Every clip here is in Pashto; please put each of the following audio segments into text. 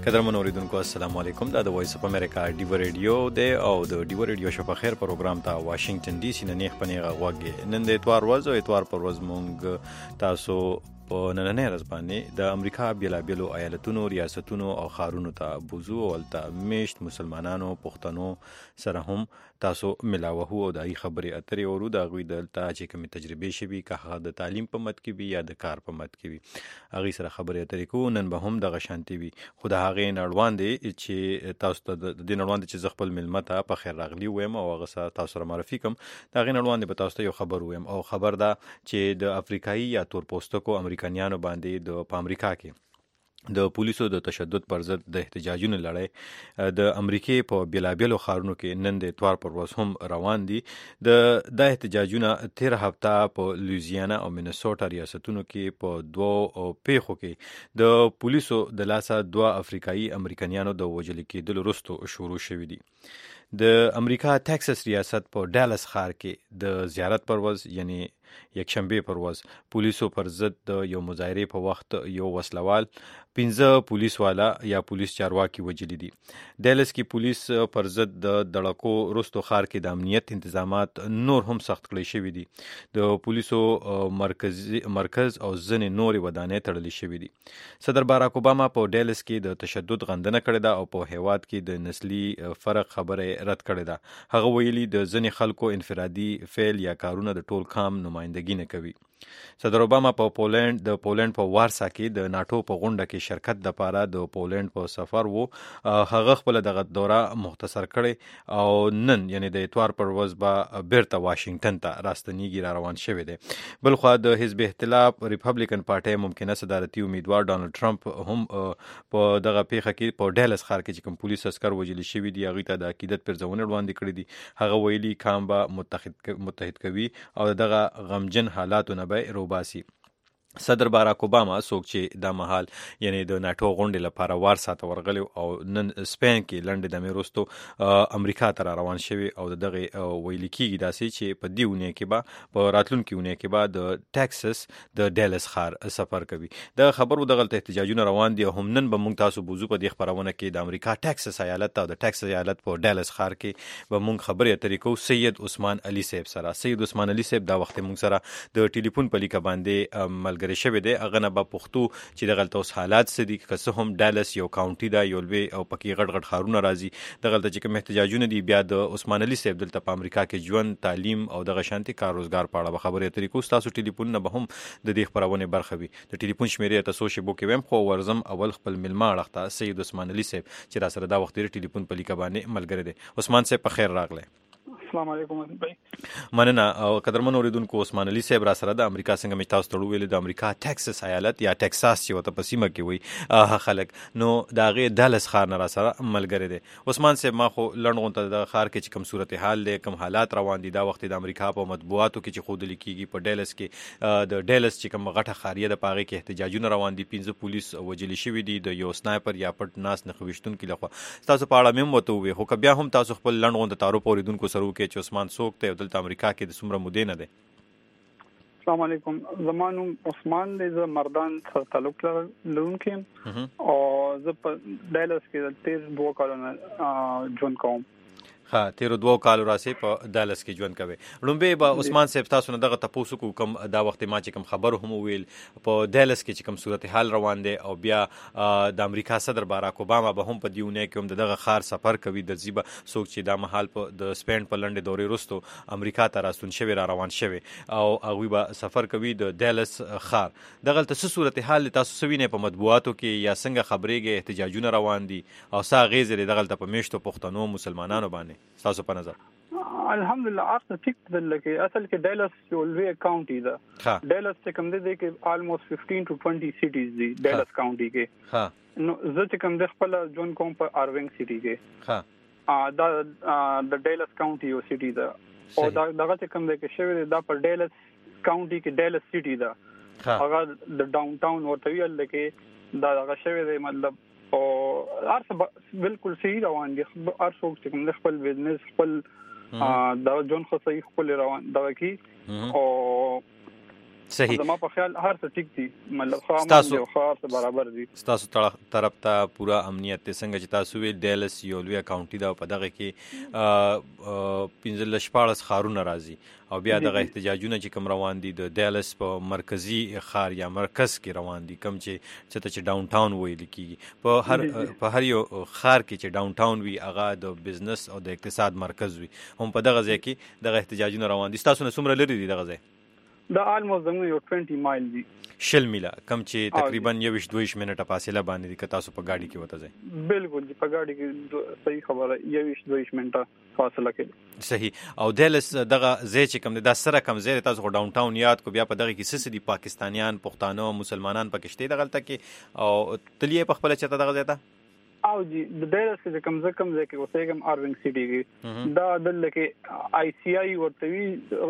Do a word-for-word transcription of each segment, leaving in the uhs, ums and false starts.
قدرمن اوریدونکو السلام علیکم. دا د وایس اف امریکا ډیو ریډیو دی او د ډیو ریډیو شو په خیر پروګرام ته واشنگټن ډي سي نه نیخ پنیغه غوږی نن د اتوار ورځ او اتوار پر ورځ مونږ تاسو په نننۍ ورځ باندې د امریکا بیلابیلو ایالتونو ریاستونو او ښارونو ته بوزو او الته میشت مسلمانانو پښتنو سره هم تاسو ملاوهو او د ای خبرې اترې ورو د غوي دلته چې کومه تجربه شوي که د تعلیم په مت کې وي یا د کار په مت کې وي هغه سره خبرې اترې کو نن به هم د غشانتي وي خو د هغه نړوان دي چې تاسو ته د دې نړوان دي چې زغپل ملمته په خیر راغلی وایم او هغه تاسو سره معرفي کوم دا غي نړوان دي په تاسو ته یو خبر وایم او خبر دا چې د افریقایي یا تور پوستکو امریکایانو باندې د په امریکا کې د پولیسو د تشدد پر ضد د احتجاجونو لړۍ د امریکای په بیلابیلو ښارونو کې نن د اتوار پر ورځ هم روان دي. د د احتجاجونو تیر هفته په لوزیانا او مینیسوټا ریاستونو کې په دوه پیښو کې د پولیسو د لاسه دوه افریقایي امریکایانو د وژل کېدلو وروسته شروع شوې دي. د امریکا ټکساس ریاست په ډالس ښار کې د زیارت پر ورځ یعنی یک شنبه پر ورځ پولیسو پر ضد د یو مظاهره په وخت یو وسلوال پنځه پولیس والا یا پولیس چارواکي وجلی دي. ډالس کې پولیس پر ضد د دړکو رستو ښار کې د امنیت تنظیمات نور هم سخت کړی شوی دي. د پولیسو مرکز مرکز او ځنې نورې ودانۍ تړلې شوی دي. صدر باراک اوباما په ډالس کې د تشدد غندنه کړې ده او په هیواد کې د نسلي فرق خبره رد کړې ده. هغه ویلي د ځنې خلکو انفرادي فعل یا کارونه د ټول کام نمائندګي نه کوي. صدر اوباما په پولند د پولند په وارسا کې د ناتو په غونډه کې شرکت د پاره د پولند په سفر وو. هغه خپل دغه دوره مختصر کړي او نن یعنی د اتوار پر ورځ به بیرته واشنگټن ته راستنیږي را روان شوی دی. بل خو د حزب اختلاف ریپبلیکن پارټي ممکنه صدارتي امیدوار ډانلډ ټرمپ هم په دغه پیښه کې په ډالس ښار کې کوم پولیس عسكر وژل شوی دی هغه ته د عقیدت پر ځونه وړاندې کړی دي. هغه ویلي کام به متحد متحد کوي او دغه غمجن حالاتو نه به روباسي. صدر باراک اوباما څوک چې د مهال یعنی د ناتو غونډې لپاره وارسا ته ورغلی او نن سپین کې لنډ د میروستو امریکا ته روان شوی او دغه ویل کېږي داسې چې په دیونه کې به په راتلونکي ونه کې به د ټکساس د ډالس ښار سفر کوي. د خبرو دغه احتجاجونه روان دي هم نن به موږ تاسو بوزو په دې خبرونه کې د امریکا ټکساس ایالت او د ټکساس ایالت په ډالس ښار کې به موږ خبرې اترې کوو سید عثمان علي صاحب سره. سید عثمان علي صاحب دا وخت موږ سره د ټلیفون په لیکه باندې مل غری شوی دی. هغه نه به پښتو چې د غلط اوس حالات سدي که څه هم ډالس یو کاونټي دا یو لوی او پکې غټ غټ ښارونه راځي د غلط چې کوم احتجاجونه دي بیا د عثمان علي صاحب دلته په امریکا کې ژوند تعلیم او دغه شانتي کار روزګار په اړه خبرې اترې کوو. تاسو ټلیفون نه به هم د دې خبرونه برخه وي. د ټلیفون شمیرې تاسو شی بو کې ویم خو ورزم اول خپل ملما اړخته سید عثمان علي صاحب چې را سره دا وخت د ټلیفون په لیکه باندې ملګری دی. عثمان صاحب په خیر راغله. السلام علیکم بھائی. مننه او قدرمن اوریدونکو عثمان علي صاحب را سره د امریکا څنګه می تاسو ته ویل د امریکا ټکساس ایالت یا ټکساس چې وته پسیمه کې وي خلک نو داغه ډالس ښار نه را سره ملګری دی. عثمان صاحب ما خو لړغون ته د ښار کې کوم صورتحال دی کوم حالات روان دي دا وخت د امریکا په مطبوعاتو کې چې خود لیکيږي په ډالس کې د ډالس چې کوم غټه خاریه د پاغه کې احتجاجونه روان دي پنځه پولیس وجلی شوی دي د یو سنایپر یا پټ ناس نه خوښتون کې لخوا تاسو په اړه مم وته وي خو بیا هم تاسو خپل لړغون ته تعارف اوریدونکو سره کې چې عثمان څوک ته دلته امریکا کې د څومره مودې نه ده. السلام علیکم. زمانو عثمان د مردان سره تعلق لرونکي او زه په ډالس کې د تیر دوه کالونو ژوند کوم. ها تیر دوه کال راسي په ډالس کې ژوند کوي. لومبه به عثمان صاحب تاسو نه دغه تاسو کو کوم دا وخت ما چې کوم خبر هم ویل په ډالس کې چې کوم صورتحال روان دي او بیا د امریکا صدر باراک اوباما به هم په دیونه کې هم دغه خار سفر کوي د زیبه څوک چې د محل په د سپین په لنډه دورې وروسته امریکا ته راستون شوی را روان شوی او هغه به سفر کوي د ډالس خار. دغه څه صورتحال تاسو سوینه په مطبوعاتو کې یا څنګه خبرېږي احتجاجونه روان دي او سا غیزه دغه په میشتو پښتنو مسلمانانو باندې تاسو په نظر؟ الحمدلله ارته ټیک دل کې اصل کې ډالس یو لوی کاونټي ده. ډالس چې کوم دی کې almost fifteen to twenty cities دي ډالس کاونټي کې. ها نو زه چې کوم د خپل جون کوم په اروینګ سټي کې. ها دا د ډالس کاونټي یو سټي ده او دا دغه چې کوم دی کې شوی دا په ډالس کاونټي کې ډالس سټي ده. هغه د ډاون ټاون ورته ویل کې دا دغه شوی دی مطلب او ارڅ بالکل صحیح روان دي. ارڅ چې کوم خپل بزنس خپل دا جون خو صحیح خپل روان دا کی او صحیح زما په خیال هر څه ټیک دي مطلب خامن او خاص برابر دي تاسو طرف ته پورا امنیت څنګه چې تاسو وی ډیلس یو لوی کاونټي دا په دغه کې پنځه شپاړس خارونه راځي او بیا دغه احتجاجونه چې کوم روان دي د ډیلس په مرکزی خار یا مرکز کې روان دي کوم چې چې ډاون ټاون ویل کیږي په هر په هر یو خار کې چې ډاون ټاون وي هغه د بزنس او د اقتصاد مرکز وي هم په دغه ځای کې دغه احتجاجونه روان دي تاسو نه څومره لري دي دغه ځای دا آلموست زموږ یو بیس مایل دی شل میله کم چې تقریبا یویش دویش منټه فاصله باندې دي که تاسو په گاډي کې وته ځئ بالکل په گاډي کې صحیح خبره یویش دویش منټه فاصله کې صحیح او دلس دغه ځای چې کوم دا سره کم ځای تاسو ډاون ټاون یاد کو بیا په دغه کې سس دي پاکستانیان پښتانه او مسلمانان پکشته دغه تل کې او تلیه په خپل چته دغه ځای ته او جی د دلس کې کم ز کم ځای کې اوسېګم اروینګ سټي کې دا دل کې آی سی آی ورته وی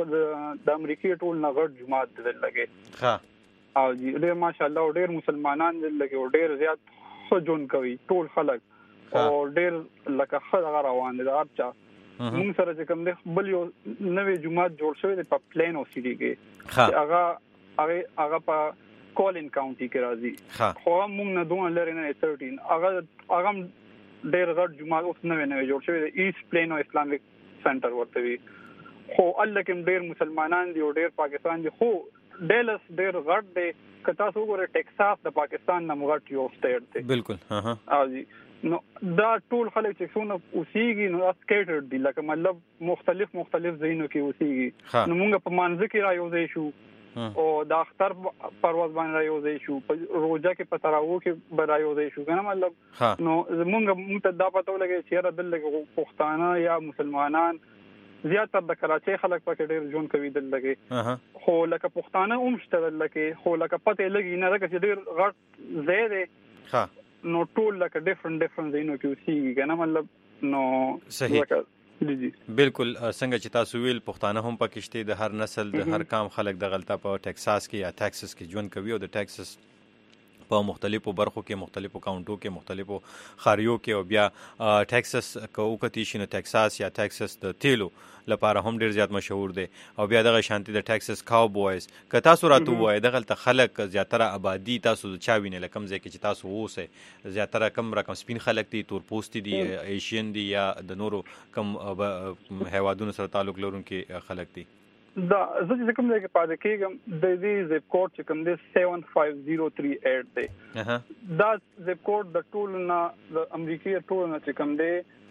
د امریکای ټول نغړ جماعت دل لګي ها او جی ډېر ماشاءالله ډېر مسلمانان دل لګي او ډېر زیات خو جون کوي ټول خلک او ډېر لکه خلک روان دي ارچا موږ سره چې کوم د بل یو نوې جماعت جوړ شوی د په پلینو سټي کې هغه هغه هغه په کولین کاونټي کې راځي خو موږ نه دوه لري نه تھرټین هغه هغه ډېر غټ جماعت اوس نوې نوې جوړ شوی د ایست پلینو اسلامیک سنټر ورته وي خو الله کوم ډېر مسلمانان دي او ډېر پاکستان دي خو ډیلس ډېر غټ دی که تاسو وګورئ ټیکساس د پاکستان نه غټ یو سټیټ دی بالکل ها ها او جی نو دا ټول خلک چې څونه اوسېږي نو اسکیټرډ دي لکه مطلب مختلف مختلف ځایونو کې اوسېږي نو موږ په مانځ کې رايوځي شو او د اختر پرواز باندې رايوځي شو په روزه کې په تراوو کې رايوځي شو کنه مطلب نو موږ موږ ته دا پته ولګي چې را دل لګو پښتانه یا مسلمانان زیاتره د کراچۍ خلک پکې ډېر جون کوي دل لګي خو لکه پښتانه هم شته دل لګي خو لکه پته لګي نه لکه چې ډېر غټ ځای دی ها نو ټول لکه ډیفرنٹ ډیفرنٹ زینو کې اوسېږي کنه مطلب نو صحیح جی جی بالکل څنګه چې تاسو ویل پښتانه هم پکشته د هر نسل د هر کام خلک د غلطه په ټکساس کې یا ټکساس کې ژوند کوي او د ټکساس په مختلفو برخو کې مختلفو کاونټو کې مختلفو خاریو کې او بیا ټکساس کو کتی شنو ټکساس یا ټکساس د تیلو لپاره هم ډیر زیات مشهور دی او بیا دغه شانتي د ټکساس کاوبویز که تاسو راته وای دغه ته خلک زیاتره آبادی تاسو چا ویني لکم ځکه چې تاسو اوسه زیاتره کم رقم سپین خلک دي تور پوسټ دي ایشین دي یا د نورو کم هیوادونو سره تعلق لرونکي خلک دي دا زه چې کوم ځای کې پاتې کېږم د دې زیپ کوډ چې کوم دی سیون فایو زیرو تھری ایٹ دی دا زیپ کوډ د ټول نه د امریکای ټول نه چې کوم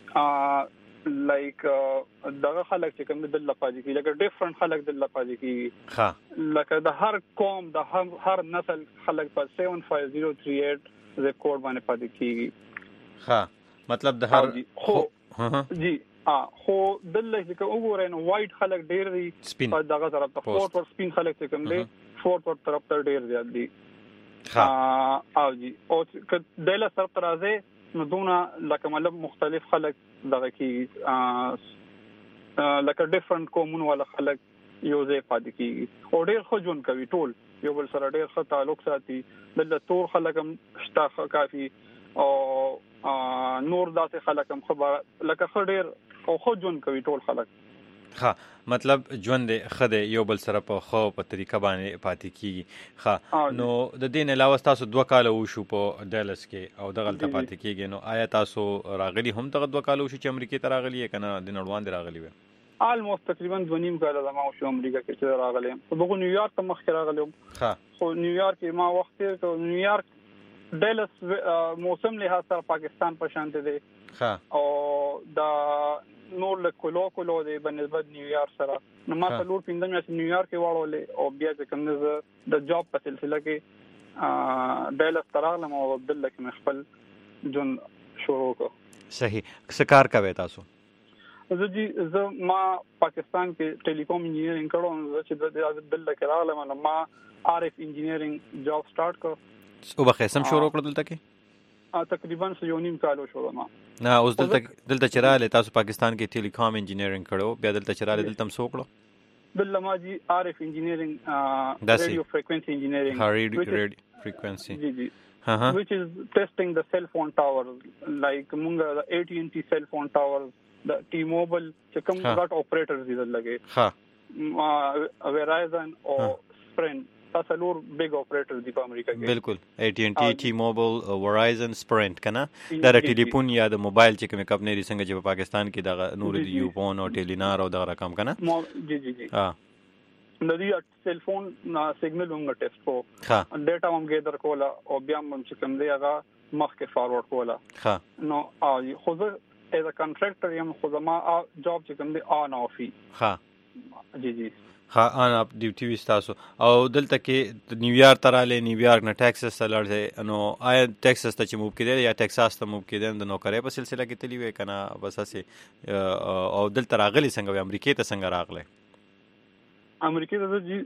دی لایک دغه خلک چې کوم د لپاره کې لکه ډیفرنٹ خلک د لپاره کې ها لکه د هر قوم د هر نسل خلک په سیون فایو زیرو تھری ایٹ زیپ کوډ باندې پاتې کېږي ها مطلب د هر خو جی ا خو دلته چې وګورئ نو وایټ خلک ډیر دي په دغه طرف ته فورت ور سپین خلک چې کوم دي فورت ور طرف ته ډیر زیات دي ها او جی او که دله طرف ته راځي نو دونه لکه مطلب مختلف خلک دغه کې لکه ډیفرنٹ کومون ولا خلک یو ځای پاتې کیږي او ډیر خو جون کوي ټول یو بل سره ډیر ښه تعلق ساتي دلته تور خلک هم شته کافي او نور داسې خلک هم خبر لکه خډیر او خو جون کوي ټول خلک ها مطلب ژوند خده یو بل سره په خو په طریقه باندې پاتې کیږي ها نو د دین علاوه تاسو دوه کال وشو په ډیلس کې او دغه ته پاتې کیږي نو آیا تاسو راغلی هم دغه دوه کال وشو چې امریکای ته راغلی کنه د نړوان دی راغلی و آلموست تقریبا دوه نیم کال زما شو امریکا کې چې راغلی خو دغه نیویارک ته مخ کې راغلی ها خو نیویارک کې ما وخت ته نیویارک ډیلس موسم له سره پاکستان په شان دی ها او دا نور له کولو کولو دی بنسبت نیویارک سره نو ما ته لور پیندم چې نیویارک کې واړولې او بیا چې کوم نه د جاب په سلسله کې ډیلس تراغلم او عبد الله کې مخبل جون شروع کو صحیح څه کار کوي تاسو زه جی زه ما پاکستان کې ټیلیکوم انجینیرینګ کړم چې د عبد الله کې راغلم نو ما آر اف انجینیرینګ جاب سٹارټ کړ او به قسم شروع کړل دلته کې تقریبا یو نیم کال شو ما نه اوس دلته دلته چراله تاسو پاکستان کې ټیلیکوم انجینیرینګ کړو بیا دلته چراله دلته هم سوکړو دلته ما جی آر اف انجینیرینګ رادیو فریکوئنسي انجینیرینګ رادیو فریکوئنسي جی جی ها which is testing the cell phone towers like مونږ د A T and T cell phone towers د T Mobile چې کوم غټ اپریټرز دي لګي ها Verizon او Sprint تاسو لور بیگ اپریټر دی په امریکا کې بالکل اے ټی ان ټی ټی موبایل ورایزن سپرنٹ کنه دا ټلیفون یا د موبایل چې کوم کمپنی څنګه چې په پاکستان کې د نور دی یو فون او ټیلینار او دا رقم کنه جی جی جی ها د دې سیل فون سیګنل هم ټیسټ کو ډیټا هم ګیدر کولا او بیا هم چې کوم دی هغه مخکې فارورډ کولا ها نو خو زه as a contractor یم خو زما جاب چې کوم دی آن آفي ها جی جی ها ان اپ ډیوټي وستاسو او دلته کې نیویارک تراله نیویارک نه ټیکساس ته لړځي نو آیا ټیکساس ته چې موو کېدل یا ټیکساس ته موو کېدل د نوکرۍ په سلسله کې تلی وې کنه بس اسه او دلته راغلي څنګه امریکای ته څنګه راغله امریکای ته جی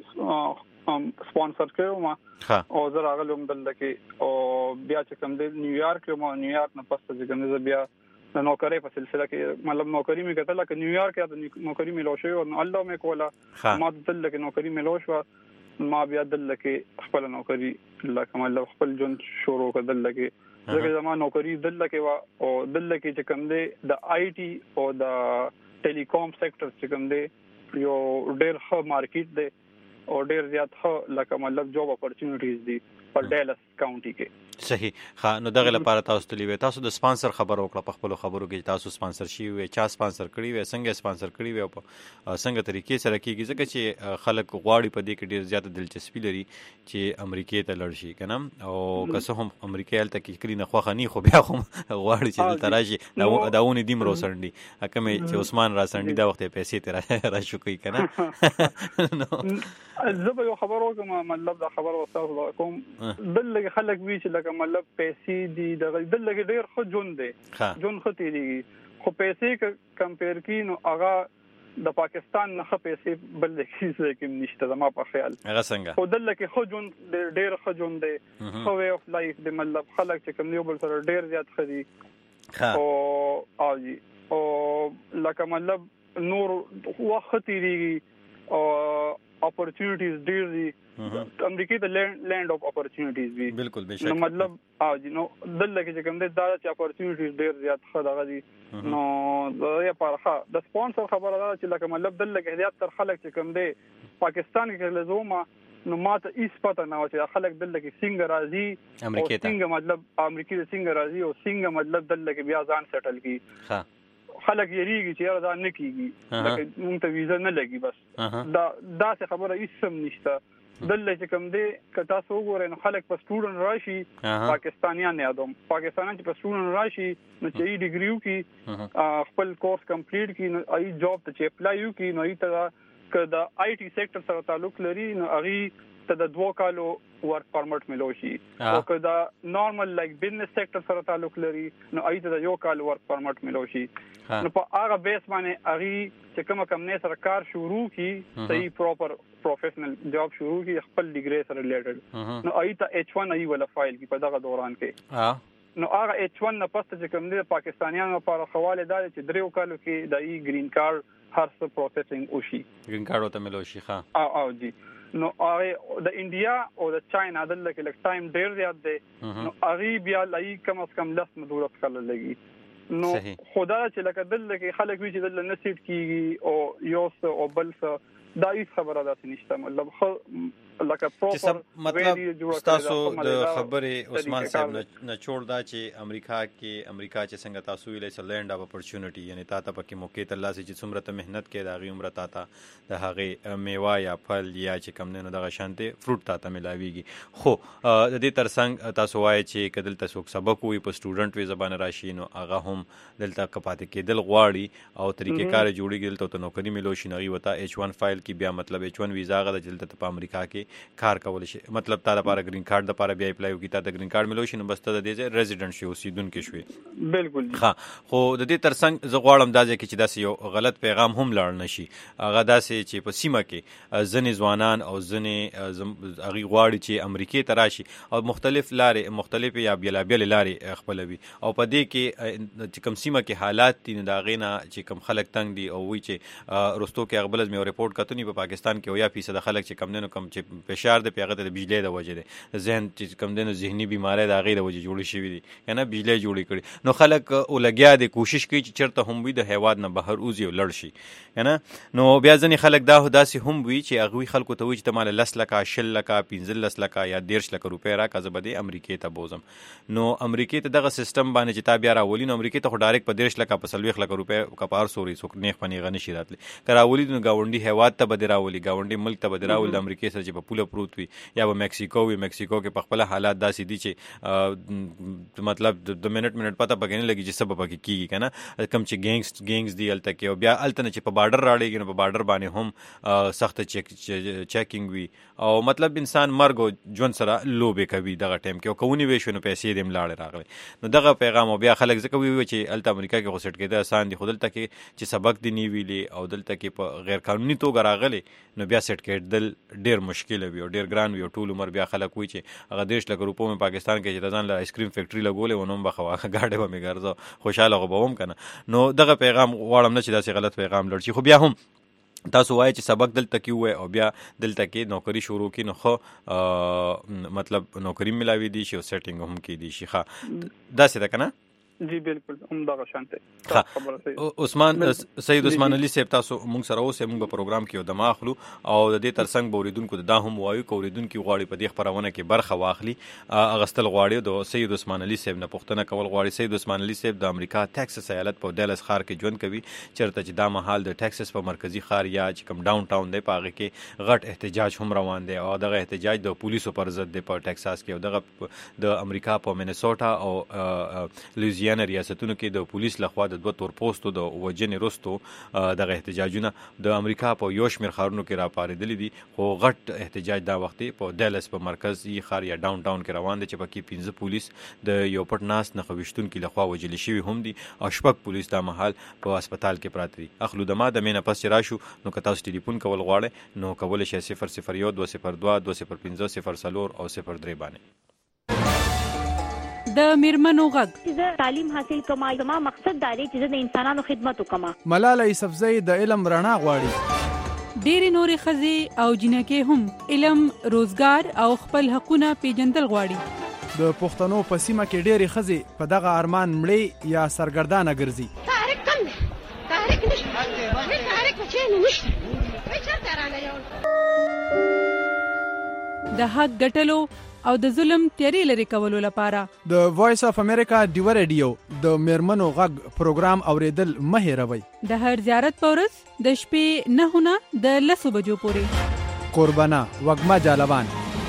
سپانسر کړو ما او زه راغلم دلته کې او بیا چې کوم دی نیویارک ما نیویارک نه پسته چې کوم دی بیا د نوکری په سلسله کې مطلب نوکری می کتل ک نیویارک یا د نوکری ملو شو او الله مې کوله ما دل کې نوکری ملو شو ما بیا دل کې خپل نوکری لکه مطلب خپل جون شروع کړل کې زګه زما نوکری دل کې وا او دل کې چې کوم دی د آی ټي او د ټیلیکوم سېکټر چې کوم دی یو ډېر ښه مارکیټ دی او ډېر زیات ښه لکه مطلب جاب اپورچونټیز دي په ډیلس کاونټي کې صحیح ها نو دغه لپاره تاسو تلی وې تاسو د سپانسر خبر وکړه په خپل خبرو کې تاسو سپانسر شي وې چا سپانسر کړی وې څنګه سپانسر کړی وې او څنګه طریقې سره کېږي ځکه چې خلک غواړي په دې کې ډیر زیات دلچسپي لري چې امریکای ته لړ شي کنه او که هم امریکای ته کې کلی نه خوخه نه خو بیا هم غواړي چې دلته راشي دا داونه دیم روسندي حکم چې عثمان راسندي دا وخت پیسې ته را شو کوي کنه زه به یو خبر وکم مطلب دا خبر وساو کوم دلته خلک وی چې لکه مطلب پیسې دي د دلته ډېر خو جون دي جون ختی دي خو پیسې کمپیر کینو هغه د پاکستان نه خو پیسې بل کیسه کې نشته زما په خیال هغه څنګه خو دلته کې خو جون ډېر خو جون دي خو وی اف لایف د مطلب خلک چې کوم یو بل سره ډېر زیات خدي او اوجي او لکه مطلب نور وخت دی او اپورچونټیز ډېر دي امریکای ته لینډ اف اپورچونټیز وی بالکل بشک نو مطلب اوجي نو دلته کې کوم د دا چې اپورچونټیز ډېر زیات خدغه دي نو دا یې پرخه د سپانسر خبره ده چې لکه مطلب دلته کې زیات تر خلک چې کوم دي پاکستان کې لزوما نو ماته هیڅ پته نه و چې خلک دلته کې څنګه راځي امریکای ته څنګه مطلب امریکای ته څنګه راځي او څنګه مطلب دلته کې بیا ځان سیټل کی ها خلک یریږي چې دا نه کیږي لکه مونږ ته ویزا نه لګي بس دا دا څه خبره هیڅ هم نشته دلته چې کوم دی که تاسو وګورئ نو خلک په سټوډنټ راشي پاکستانیان یادوم پاکستانیان چې په سټوډنټ راشي نو چې ای ډیګریو کی خپل کورس کمپلیټ کی نو ای جاب ته چې اپلای یو کی نو ای ته که د آی ټي سېکټر سره تعلق لري نو هغه ته د دوه کالو ورک پرمټ ملو شي او که دا نارمل لایک بزنس سېکټر سره تعلق لري نو ای ته د یو کال ورک پرمټ ملو شي نو په هغه بیس باندې هغه چې کوم کمپنی سره کار شروع کی صحیح پراپر پروفیشنل جاب شروع کی خپل ډیګری سره ریلیټډ نو ای ته ایچ ون ای ولا فایل کی په دغه دوران کې نو هغه ایچ ون نه پسته چې کوم دی پاکستانیانو لپاره حواله ده چې دریو کالو کې د ای گرین کارت هر څه پروسیسینګ وشي گرین کارت ته ملو شي ها او او جی نو هغه د انډیا او د چاینا دلته کې لک ټایم ډیر زیات دی نو هغه بیا لای کم از کم لس مدورت کړل لګي نو خدا چې لکه دلته کې خلک وی چې دلته نسیټ کیږي او یوس او بل څه دا هیڅ خبره ده نشته مطلب خو لکه پروپر مطلب تاسو د خبرې عثمان صاحب نه چور دا چې امریکا کې امریکا چې څنګه تاسو ویلې چې لینډ اپ اپورچونټی یعنی تا ته پکې موقع ته لاسي چې څومره ته مهنت کې دا غي عمر تا ته د هغه میوه یا پھل یا چې کم نه دغه شانته فروټ تا ته ملاويږي خو د دې ترڅنګ تاسو وایي چې کدل تاسو سبق وي په سټوډنټ وي زبانه راشي نو هغه هم دلته کپاتې کېدل غواړي او طریقې کار جوړیږي دلته نوکری ملو شي نغي وتا ایچ ون فایل کې بیا مطلب ایچ ون ویزا غا دلته په امریکا کې کار کول شي مطلب تا لپاره گرین کارت لپاره بیا اپلای وکړه تا د گرین کارت ملو شي نو بس ته د دې ریزیډنټ شي اوسیدونکو شوي بالکل ها خو د دې ترڅنګ زه غواړم دا چې چې داسې یو غلط پیغام هم لاړ نشي هغه داسې چې په سیمه کې ځنې ځوانان او ځنې هغه غواړي چې امریکای ته راشي او مختلف لارې مختلف یا بیلابیل لارې خپلوي او په دې کې چې کوم سیمه کې حالات دي دا غینا چې کوم خلک تنگ دي او وی چې رستو کې غبلز مې ریپورت کتنی په پاکستان کې او یا فیصد خلک چې کم نه کم چې فشار د پیغه د بجلی د وجه ده ذهن چې کم دنه ذهني بیماری د غیر وجه جوړ شي دي کنه بجلی جوړی کړي نو خلک ولګیا د کوشش کوي چې چرته هم وي د هیواد نه بهر اوزي لړ شي کنه نو بیا ځنې خلک دا داسې هم وي چې هغه خلکو ته وي چې تماله لس لکه شل لکه پنځلس لکه یا دیرش لکه روپۍ راکړه زه به دې امریکې ته بوزم نو امریکې ته دغه سیستم باندې چې تا بیا راولي نو امریکې ته خو ډایرکټ په دیرش لکه په څلوېښت لکه روپۍ که په هر سوري څوک نیغ په نیغه نشي راتلی که راولي نو ګاونډي هیواد ته به دې راولي ګاونډي ملک ته به دې راولي د امریکې سره چې په پوله پروت وي یا به میکسیکو وي میکسیکو کې په خپله حالات داسې دي چې مطلب د منټ منټ پته پکې نه لګي چې څه به پکې کېږي که نه کوم چې ګینګز ګینګز دي هلته کې او بیا هلته نه چې په بارډر راړېږي نو په بارډر باندې هم سخته چیک چیکینګ وي او مطلب انسان مرګ او ژوند سره لوبې کوي دغه ټایم کې او که ونیوې شو نو پیسې دې هم لاړې راغلې نو دغه پیغام او بیا خلک ځکه ویوي چې هلته امریکا کې خو سیټ کېده اسان دي خو دلته کې چې سبق دې نه ویلې او دلته کې په غیر قانوني توګه راغلی نو بیا سیټ کېدل ډېر مشکل وي او ډېر ګران وي او ټول عمر بیا خلک وایي چې هغه دیرش لکه روپو مې پاکستان کې چې د ځان له آیسکریم فیکټري لګولې و نو هم به خواښه ګاډۍ به مې ګرځه خوشحاله خو به وم که نه نو دغه پیغام غواړم نه چې داسې غلط پیغام لړ شي خو بیا هم تاسو وایي چې سبق دلته کې ووایي او بیا دلته کې نوکري شروع کړي نو خو مطلب نوکري ملاوي دي شي او سیټینګ هم کېدي شي ښه داسې ده که نه جی بالکل همدغه شانته عثمان سید عثمان علي صاحب تاسو مونږ سره اوسئ مونږ په پروګرام کې یو دمه اخلو او د دې ترڅنګ به اورېدونکو ته دا هم ووایو که اورېدونکي غواړي په دې خپرونه کې برخه واخلي اخیستل غواړي د سید عثمان علي صاحب نه پوښتنه کول غواړي سید عثمان علي صاحب د امریکا ټیکسس ایالت په ډیلس ښار کې ژوند کوي چېرته چې دا مهال د ټیکسس په مرکزي ښار یا چې کوم ډاون ټاون دی په هغې کې غټ احتجاج هم روان دی او دغه احتجاج د پولیسو پر ضد دی په ټیکساس کې او دغه د امریکا په مینیسوټا او لویزیانا ریاستونو کې د پولیس لخوا د دوه تور پوستو د وژنې وروستو دغه احتجاجونه د امریکا په یو شمېر ښارونو کې راپارېدلي دي خو غټ احتجاج دا وخت په ډیلس په مرکزي ښار یا ډاون ټاون کې روان دی چې پکې پنځه پولیس د یو پټ ناست نښه ویشتونکي لخوا وژلي شوي هم دي او شپږ پولیس دا مهال په هسپتال کې پراته دي اخلو دما د مې نه پس چې راشو نو که تاسو ټلیفون کول غواړئ نو کولی شئ صفر صفر یو دوه صفر دوه دوه صفر پنځه صفر څلور او صفر درې باندې د میرمنو غږ زه تعلیم حاصل کوم زما مقصد دا دی چې زه د انسانانو خدمت وکم ملاله یوسفزۍ د علم رڼا غواړي ډېرې نورې ښځې او جنکې هم علم روزګار او خپل حقونه پیژندل غواړي د پښتنو په سیمه کې ډېرې ښځې په دغه ارمان مړې یا سرګردانه ګرځي تحریک کم دی تحریک نشته تحریک په چینو نشته چېرته رانه د حق ګټلو او د ظلم تیارې لرې کولو لپاره د وایس اف امریکا ډیو ریډیو د میرمنو غږ پروګرام اوریدل مه هېروئ د هر زیارت په ورځ د شپې نهه نه د لسو بجو پورې قربانه وږمه جالبان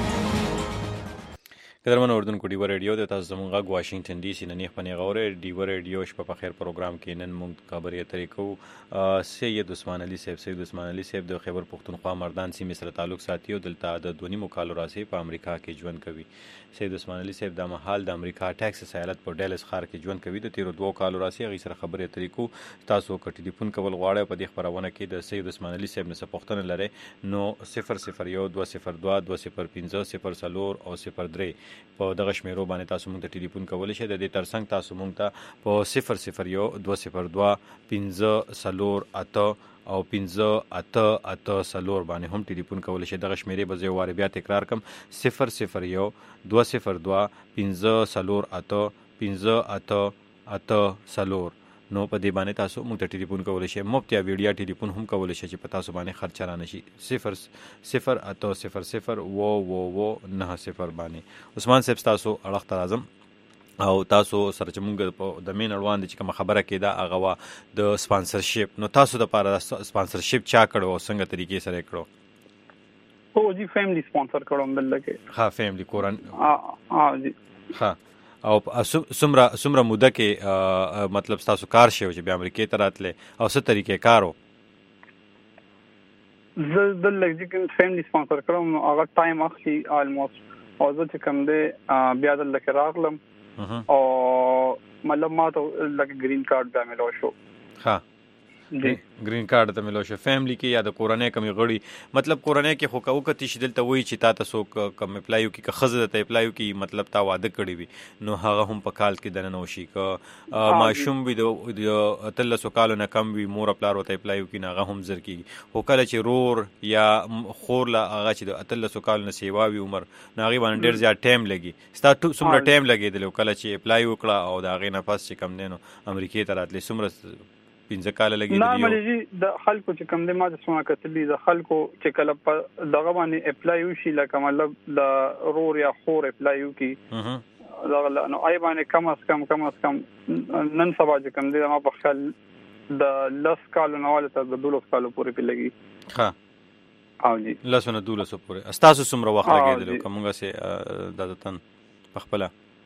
قدرمن اردوونکو ډیو ریډیو د تاسو زموږ غږ واشنگټن ډي سي نه نیغ په نیغه اورئ ډیو ریډیو شپه په خیر پروګرام کې نن موږ خبرې اترې کوو سید عثمان علي صاحب سید عثمان علي صاحب د خیبر پښتونخوا مردان سیمې سره تعلق ساتي او دلته د دوه نیمو کالو راځي په امریکا کې ژوند کوي سید عثمان علي صاحب د مهال د امریکا ټیکسس ایالت په ډیلس ښار کې ژوند کوي د تیرو دوه کالو راځي هغې سره خبرې اترې کوو تاسو که ټلیفون کول غواړئ په دې خپرونه کې د سید عثمان علي صاحب نه څه پوښتنه لرئ نو صفر صفر یو دوه صفر دوه دوه صفر پنځه صفر څلور او صفر درې په دغه شمیرو باندې تاسو مونږ ته ټلیفون کولی شئ د دې ترڅنګ تاسو مونږ ته په صفر صفر یو دوه صفر دوه پنځه څلور اته او پنځه اته اته څلور باندې هم ټلیفون کولی شئ دغه شمیرې به زه یو وارې بیا تکرار کړم صفر صفر یو دوه صفر دوه پنځه څلور اته پنځه اته اته څلور نو په دې باندې تاسو موږ ته ټلیفون کولی شئ مفت یا ویډیا ټلیفون هم کولی شئ چې په تاسو باندې خرچه رانه شي صفر صفر اته صفر صفر و و و نه صفر باندې عثمان صاحب تاسو اړخ ته راځم او تاسو سره چې موږ د مین اړوان دي چې کومه خبره کېده هغه وه د سپانسرشپ نو تاسو دپاره سپانسرشپ چا کړو او څنګه طریقې سره یې کړو هو جی فیملی سپانسر کړم دلته کې ها فیملی کورن ها جی ها او څومره څومره موده کې مطلب تاسو کار شوی چې بیا امریکې ته راتلې او څه طریقې کار و زه دلته چې فیملی سپانسر کړم هغه ټایم اخلي آلموست او زه چې کوم دی بیا دلته کې راغلم او مطلب ما ته لکه ګرین کارت بیا ملو شو ها ګرین کارت ته ملو شو فیملی کې یا د کورنۍ کمی غړي مطلب کورنۍ کې خو کو کتی شیدل ته وای چې تا تاسو کم اپلایو کې خزه ته اپلایو کې مطلب تا واده کړی وي نو هغه هم په کال کې دنه نوشي ک ماشوم وي د اتلسو کالو نه کم وي مور خپل ورته اپلایو کې نه هغه هم زر کیږي خو کله چې رور یا خور لا هغه چې د اتلسو کالو نه سیوا وي عمر ناغي باندې ډیر زیات ټایم لګي ستا څومره ټایم لګیدل کله چې اپلایو کړه او دا غي نه پاس چې کم دینو امریکای ته راتلې څومره پنځه کال لګیدل نه ملي د خلکو چې کم دې ما د سونه کتلې د خلکو چې کله دغه باندې اپلایو شي لکه مطلب د رور یا خور اپلایو کی دغه نو آی باندې کم از کم کم از کم نن سبا چې کم دې ما په خیال د لس کالو نواله تر د دولس کالو پورې په لګي ها او جی لسونه دولس پورې استاسو څومره وخت لګیدل کومه سه د دتن په خپل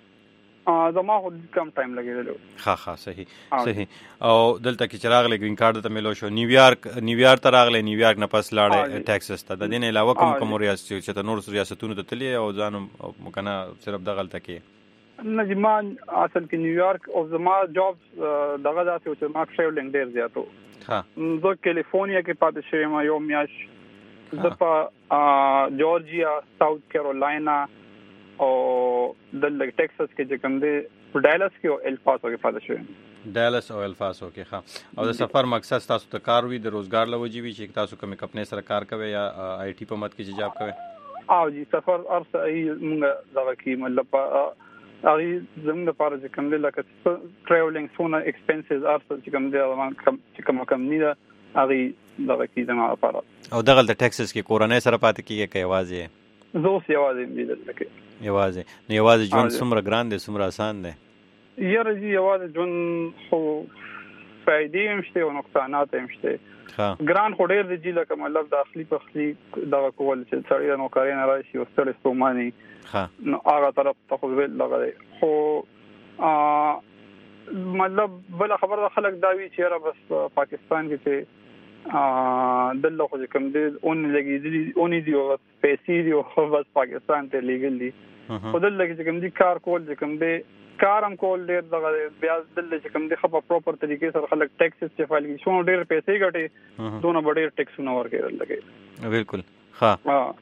زما خو کم ټایم لګیدل ها ها صحیح صحیح او دلته کې چراغ له گرین کارت ته ملو شو نیویارک نیویارک ته راغله نیویارک نه پس لاړې ټیکساس ته د دې نه علاوه کوم کوم ریاست چې ته نور ریاستونو ته تللی او ځان مکنه صرف د غلطه کې نه جمان اصل کې نیویارک او زما جاب دغه ذات او چې ما ټریولینګ ډیر زیاتو ها زه کیلیفورنیا کې پاتې شوم یو میاش د په جورجیا ساوث کیرولاینا او د ټیکساس کې چې کوم دی ډالس کې او الفاسو کې پاتې شوم ډالس او الفاسو کې ها او د سفر مقصد تاسو ته کار وي د روزګار لوجي وي چې تاسو کوم کمپنی سره کار کوي یا آی ټي په مت کې جاب کوي او جی سفر ارسه موږ دغه کې مطلب اغه زموږ لپاره چې کوم دی لکه ټریولینګ سونه ایکسپنسز ارسه چې کوم دی چې کوم کم نه اغه دغه کې زموږ لپاره او دغه د ټیکساس کې کورنۍ سره پاتې کیږي کې आवाज یې زه یوازې دې لکه یوازې نو یوازې ژوند څومره ګران دی څومره آسان دی یاره جی یوازې ژوند خو فائدې هم شته او نقصانات هم شته ګران خو ډېر دی چې لکه مطلب داخلي پخلي دغه کول چې سړی نو کاري نه راشي او ستړي ستوماني نو هغه طرف ته خو ویل لګي خو مطلب بل خبره خلک دا وی چې را بس پاکستان کې چې دلته خو کوم دې اون لګیدلی اونې دی او پیسې دی او بس پاکستان ته لګل دي خو دلته چې کوم دې کار کول چې کوم دې کارم کول ډېر دغه بیا دلته چې کوم دې خپل پراپر طریقې سره خلک ټیکسز چې فایل کوي شنو ډېر پیسې ګټي دونه ډېر ټیکسونه ورکړل لګي بالکل ها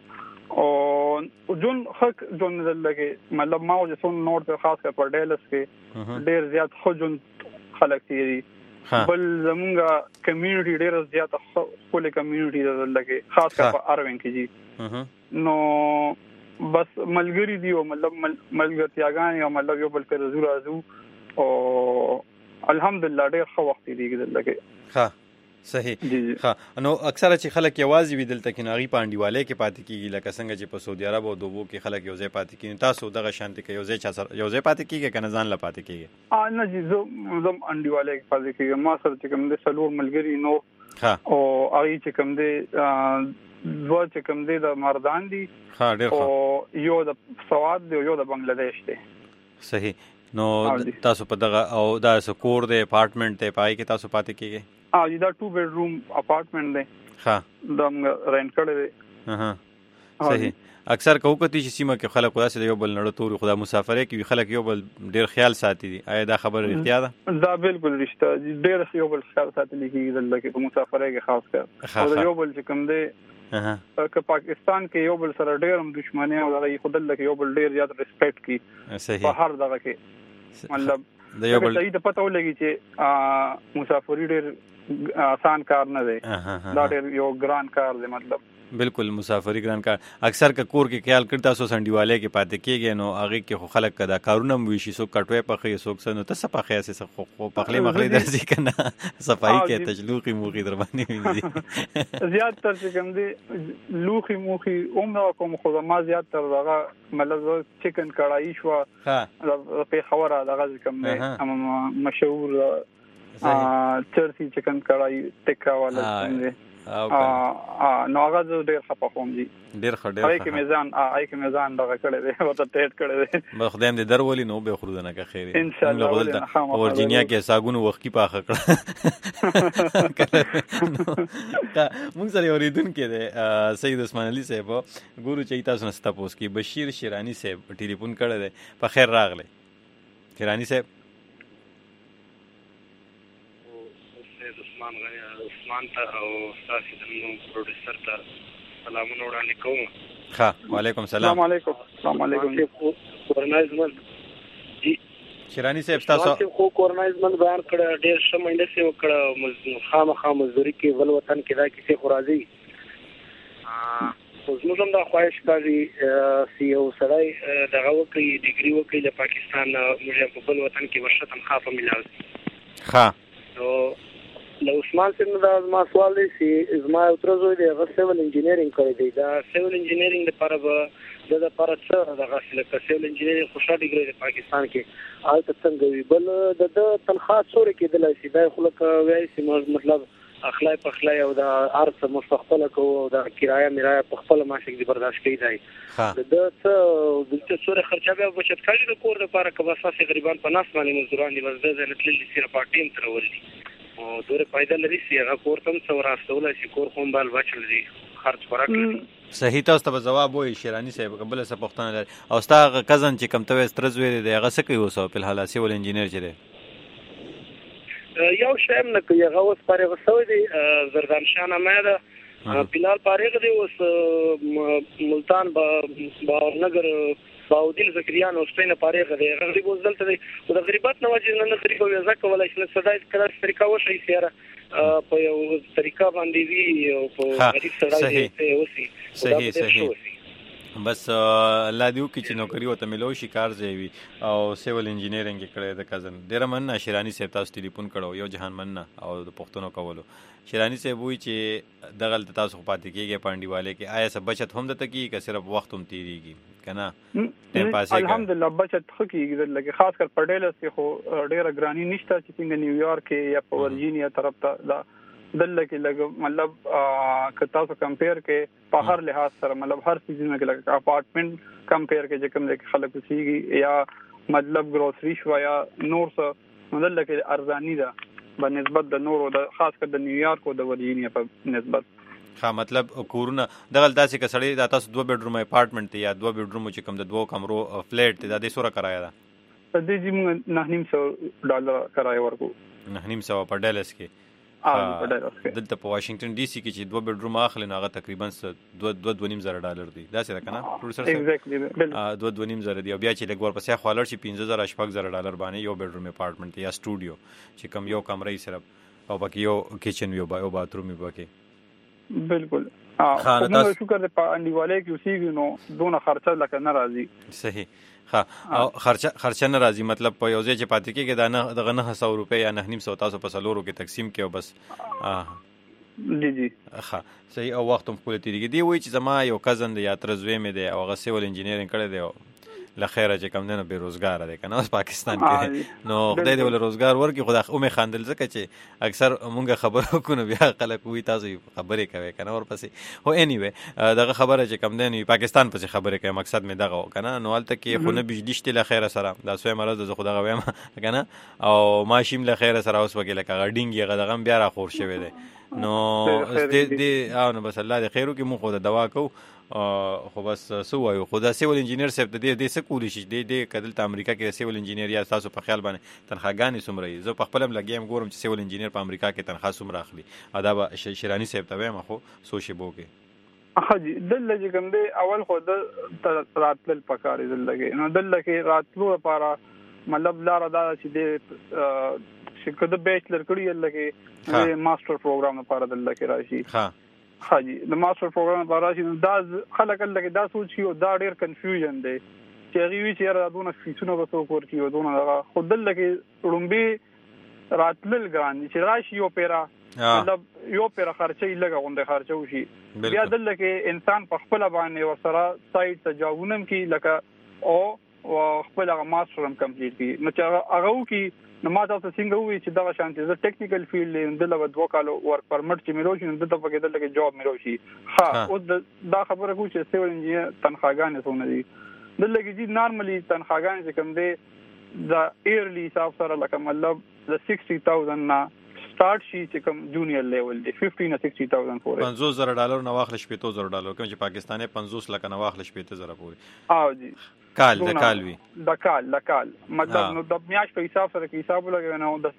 او جون حق جون لګي مطلب ما چې څون نوٹ په خاص کر پر ډیلس کې ډېر زیات خو جون خلک تیری بل زمونږه کمیونټي ډېر زیات خپل کمیونټي لګي خاص کر په اروین کې جی نو بس ملګری دی او مطلب ملګرتیاګان او مطلب یو بل پر زور ازو او الحمدلله ډېر ښه وخت دی لګي ها صحیح ها نو اکثره چې خلک یوازې وي دلته کې ناغي پانډیواله کې پاتې کیږي لکه څنګه چې په سعودي عرب او دوبو کې خلک یو ځای پاتې کیږي تاسو دغه شانتي کې یو ځای چا سره یو ځای پاتې کیږي کنه ځان لا پاتې کیږي ا نه جی زه زم انډیواله کې پاتې کیږي ما سره چې کوم د سلور ملګری نو ها او هغه چې کوم دی دوه چې کوم دی د مردان دي ها ډېر ښه او یو د سواد دی یو د بنگلاديش دی صحیح نو تاسو په دغه او دا سکور دی اپارټمنټ ته پای کې تاسو پاتې کیږي ا دا ټو بیډ روم اپارټمنټ دی ها دم رینټ کړی دی ها صحیح اکثر کو کتی چې سیمه کې خلک خدا سره یو بل نړ تور خدا مسافرې کې خلک یو بل ډیر خیال ساتي دي آیا دا خبره رښتیا ده دا بالکل رښتیا ډیر یو بل خیال ساتي کیږي دلته کې مسافرې کې خاص کر او یو بل چې کوم دی که پاکستان کې یو بل سره ډیر هم دښمنی او دغه خدل کې یو بل ډیر زیات ریسپیکټ کی په هر دغه کې مطلب د یو بل صحیح د پته ولګي چې مسافرې ډیر آسان کار نه دی دا ډیر یو ګران کار دی مطلب بالکل مسافری ګران کار اکثر ک کور کې خیال کړتا سو سنډیواله کې پاتې کېږي نو هغه کې خو خلک کدا کارونه وی شي سو کټوي پخې سو سنو ته صفه سه خو پخلي مخلي درځي کنه صفائی کې تجلوقي موخي در باندې ویني زیات تر چې کوم دي لوخي موخي عمره کوم خو ما زیات تر دغه مطلب چکن کړای شو ها په خوره دغه کوم مشهور چرسی چکن کړای ټکا والا څنګه ا نو هغه ډېر خپه کوم دي ډېر خډه هغه کې میزان هغه کې میزان دغه کړی دی او ته ټیټ کړی دی به خدایم دې درولي نو به خرودنه کا خیر ان شاء الله ورجینیا کې ساګونو وخت کی پاخه کړه مونږ سره اوریدون کې دی سید عثمان علي صاحب ګورو چې تاسو نه ستاسو کې بشیر شیرانی صاحب ټلیفون کړی دی په خیر راغله شیرانی صاحب د عثمان غني عثمان ته او تاسو د نو پروډوسر ته سلامونه وړاندې کوم. ها وعلیکم السلام. السلام علیکم. السلام علیکم. کورنایزمنت جی شیرانی صاحب تاسو خو کورنایزمنت بیان کړ ډېر ښه مینده سي وکړه خامخا مزدوري کې ول وطن کې دا کیسه خو راځي. خو زموږ هم دا خواهش کوي چې یو سړی دغه وکړي ډیګري وکړي د پاکستان موږ په بل وطن کې ورشه تنخواه په ملاو شي. ښه نو له عثمان صاحب دا زما سوال دی چې زما یو تر زوی دی هغه سیول انجینیرینګ کوي دی دا سیول انجینیرینګ لپاره به د لپاره څه دغه لکه سیول انجینیرینګ خو شاده ډیګري د پاکستان کې هلته څنګه وي بل د تنخواه څوره کېدلی شي دا خو لکه وایي چې مطلب اخلای په اخلای او د ارث مستقبل کو او د کرایه میرایه په خپل ماشک دی برداشت کوي دی د څه د څه خرچه به بچت کړي د کور لپاره که اساسي غریبان په ناس باندې مزدوران دي بس د نتللی سره پارټیم تر ولې او دوره پیدا لري چې هغه کور تم څو راستول شي کور کوم بل بچل دي خرچ ورکړي. صحیح تاسو ته جواب وایي شیرانی صاحب قبل څه پښتنه لري او ستا کزن چې کم توې سترز ویل دی هغه څه کوي اوسه په الحال سیول انجینیر چره یو شایم نه کوي هغه اوس پاره وسوي دي زردان شانه مې بلال پاره دی اوس ملتان با با نګر باودیل زکریان اوس په پاره غدي غریب اوس دلته دی او د غریبات نه وجه نه غریب وي ځکه ولای چې صدای کړه طریقه وشي سیاره په یو طریقه باندې وی او په غریب سړی دی اوسي صحیح صحیح بس الله دیو کې چې نوکری وته ملو شي کار ځوي او سیول انجینیرینګ کړي د کزن ډیر مننه شیرانی صاحب تاسو ټلیفون کړو یو جهان مننه او د پښتنو کولو شیرانی صاحب وی چې دغه تاسو پاتې کېږي پانډیواله کې آیا څه بچت هم د تکي که صرف وخت هم تیریږي کنه ټیم پاسه الحمدلله بچت خو کېږي لکه خاص کر پډیلس کې خو ډیره ګرانی نشته چې څنګه نیویارک یا په ورجینیا طرف ته دلته کې لګ مطلب که تاسو کمپیر کې په هر لحاظ سره مطلب هر سیزن کې لګ اپارټمنټ کمپیر کې چې کوم کې خلک وسیږي یا مطلب ګروسري شو یا نور څه دلته کې ارزانی ده په نسبت د نورو د خاص کر د نیویارک او د ورجینیا په نسبت. ها مطلب کورونه دغه داسې کسړی د تاسو دوه بیډروم اپارټمنټ یا دوه بیډروم چې کوم د دوه کمرو فلیټ د دې سره کرایه ده د دې چې نه نیم سو ډالر کرایه ورکو نه نیم سو په ډالرز کې دلته په واشنگټن ډي سي کې چې دوه بیډروم اخلي نو هغه تقریبا دوه دوه دوه نیم زره ډالر دی دا څه کنه پروډوسر صاحب دوه دوه نیم زره دی او بیا چې لګور پسې خالر شي پنځه زره شپږ زره ډالر باندې یو بیډروم اپارټمنټ یا سټوډیو چې کم یو کمرې سره او باقي یو کچن یو با باتروم یو باقي بالکل ها نو شکر دې په انډیواله کې اوسېږي نو دونه خرچه لکه ناراضي صحیح ها او خرچه خرچه نه راځي مطلب په یو ځای چې پاتې کېږي دا نه دغه نه سو روپۍ یا نه نیم سو تاسو په سلورو کې تقسیم کړئ او بس جی جی ها صحیح او وخت هم خپل تیریږي دی وایي چې زما یو کزن دی یا ترزوی مې دی او هغه سیول انجینیرینګ کړی دی لخیره چې کم نه به روزګار دی کنه اوس پاکستان کې نو خدای دې ول روزګار ورکړي خدا اومه خاندل ځکه چې اکثر مونږه خبرو کو نو بیا خلک وی تاسو خبرې کوي کنه ورپسې هو اني وي دغه خبره چې کم نه پاکستان پسې خبرې کوي مقصد مې دغه کنه نو الته کې خو نه بجلی شته لخیره سره دا سوې مرز د خدای غویم کنه او ماشیم لخیره سره اوس وکیل کا غډینګ غدغم بیا را خور شوی دی نو دې دې او نو بس الله دې خیرو کې مونږ خو د دوا کو خو بس سو وایو خدا سیول انجینیر صاحب د دې د څه کولی شي د دې کدل ته امریکا کې سیول انجینیر یا تاسو په خیال باندې تنخواګانې سمري زه په خپلم لګیم ګورم چې سیول انجینیر په امریکا کې تنخواه سمره اخلي ادا به شیرانی صاحب ته وایم خو سوچ بوګي ها جی دل چې کوم دی اول خو د راتل پکاري دل لګي نو دل کې راتلو لپاره مطلب لار دا چې د شکد بیچلر کړی لګي د ماستر پروګرام لپاره دل کې راشي ها ها جی د ماستر پروګرام لپاره راشي دا خلک لګي دا سوچي او دا ډیر کنفیوژن دی چې غوي چې راځونه فیسونه وسو کور کې ودونه خود دل کې رومبي راتل ګران چې راشي یو پیرا مطلب یو پیرا خرچې لګا غونډه خرچو شي بیا دل کې انسان په خپل باندې ورسره سایت تجاوبونم کې لکه او خپل هغه ماستر هم کمپلیټ کی نو چې هغه کې نو ما تاسو څنګه وی چې دا شانتي ز ټیکنیکل فیلډ دلته دوه کالو ورک پرمټ چې ملو شي دلته په کې دلته کې جاب ملو شي ها او دا خبره کو چې سیول انجینیر تنخواګانې څونه دي دلته کې چې نارملی تنخواګانې چې کوم دي دا ایرلی حساب سره لکه مطلب د sixty thousand نا سٹارټ شي چې کوم جونیئر لیول دی fifty to sixty thousand پورې پنځوس زره ډالر نو واخل شپې تو زره ډالر کوم چې پاکستاني پنځوس لک نو واخل شپې زره پورې او جی کال د کال وی د کال د کال مطلب نو د میاش په حساب سره کې حساب لګوي نو د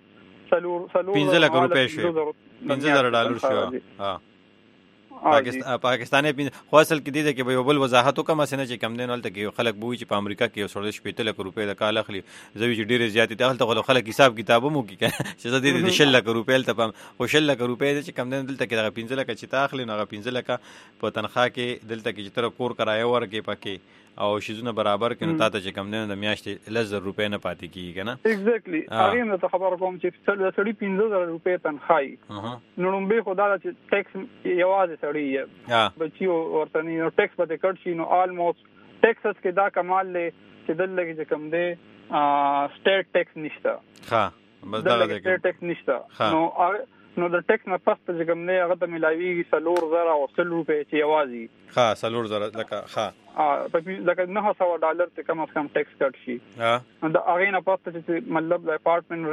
سلور سلور پنځه لک روپۍ شو پنځه زره ډالر شو ها پاکستان پاکستاني خو اصل کې دي چې به یو بل وضاحت وکم اسنه چې کم دین ولته کې خلک بوي چې په امریکا کې یو سړی شپږ لک روپۍ د کال اخلي زوی چې ډیره زیاتې ته هلته خلک حساب کتابو مو کې چې زه دې شل لک روپۍ ته پم خو شل لک روپۍ چې کم دین دلته کې پنځه لک چې تا اخلي نو پنځه لک په تنخواه کې دلته کې چې تر کور کرایه ورکې پکې او شیزونه برابر کینو تا ته چې کم دین د میاشتې لزر روپۍ نه پاتې کیږي کنه ایگزیکټلی هغه نو ته خبر کوم چې سړی پنځه زره روپۍ تنخواهي نو نومبه خدا چې ټیکس یوازې سړی بچیو ورته نو ټیکس به کټ شي نو آلموست ټیکسس کې دا کمال لې چې دلته کې کم دی سټیټ ټیکس نشته ها بس دا د سټیټ ټیکس نشته نو نو د ټیکس نه پس ته کوم نه هغه ته ملاوي سلور زره او سل روپۍ چې یوازې ها سلور زره لکه ها ا په لکه نه سو ډالر ته کم از کم ټیکس کټ شي ها دا هغه نه پس ته چې مطلب د اپارټمنټ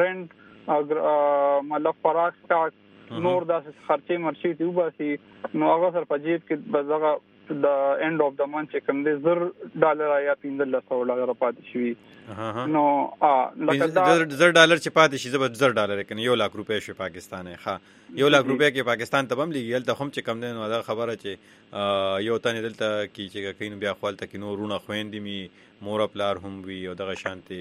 رنٹ مطلب فراغ کا نور د خرچې مرشي دی وباسي نو هغه سر په جیب کې بزغه د اند اف د منث چې کوم دې زر ډالر یا پنځه سو ډالر پاتې شي نو ا لکه دا زر ډالر چې پاتې شي زبر زر ډالر کنه یو لک روپۍ شو پاکستان ښه یو لک روپۍ کې پاکستان ته هم لګیل ته هم چې کم نه دا خبره چې یو تنه دلته کې چې کین بیا خپل ته کینو رونه خويندې می مور پلار هم وی او دغه شانتي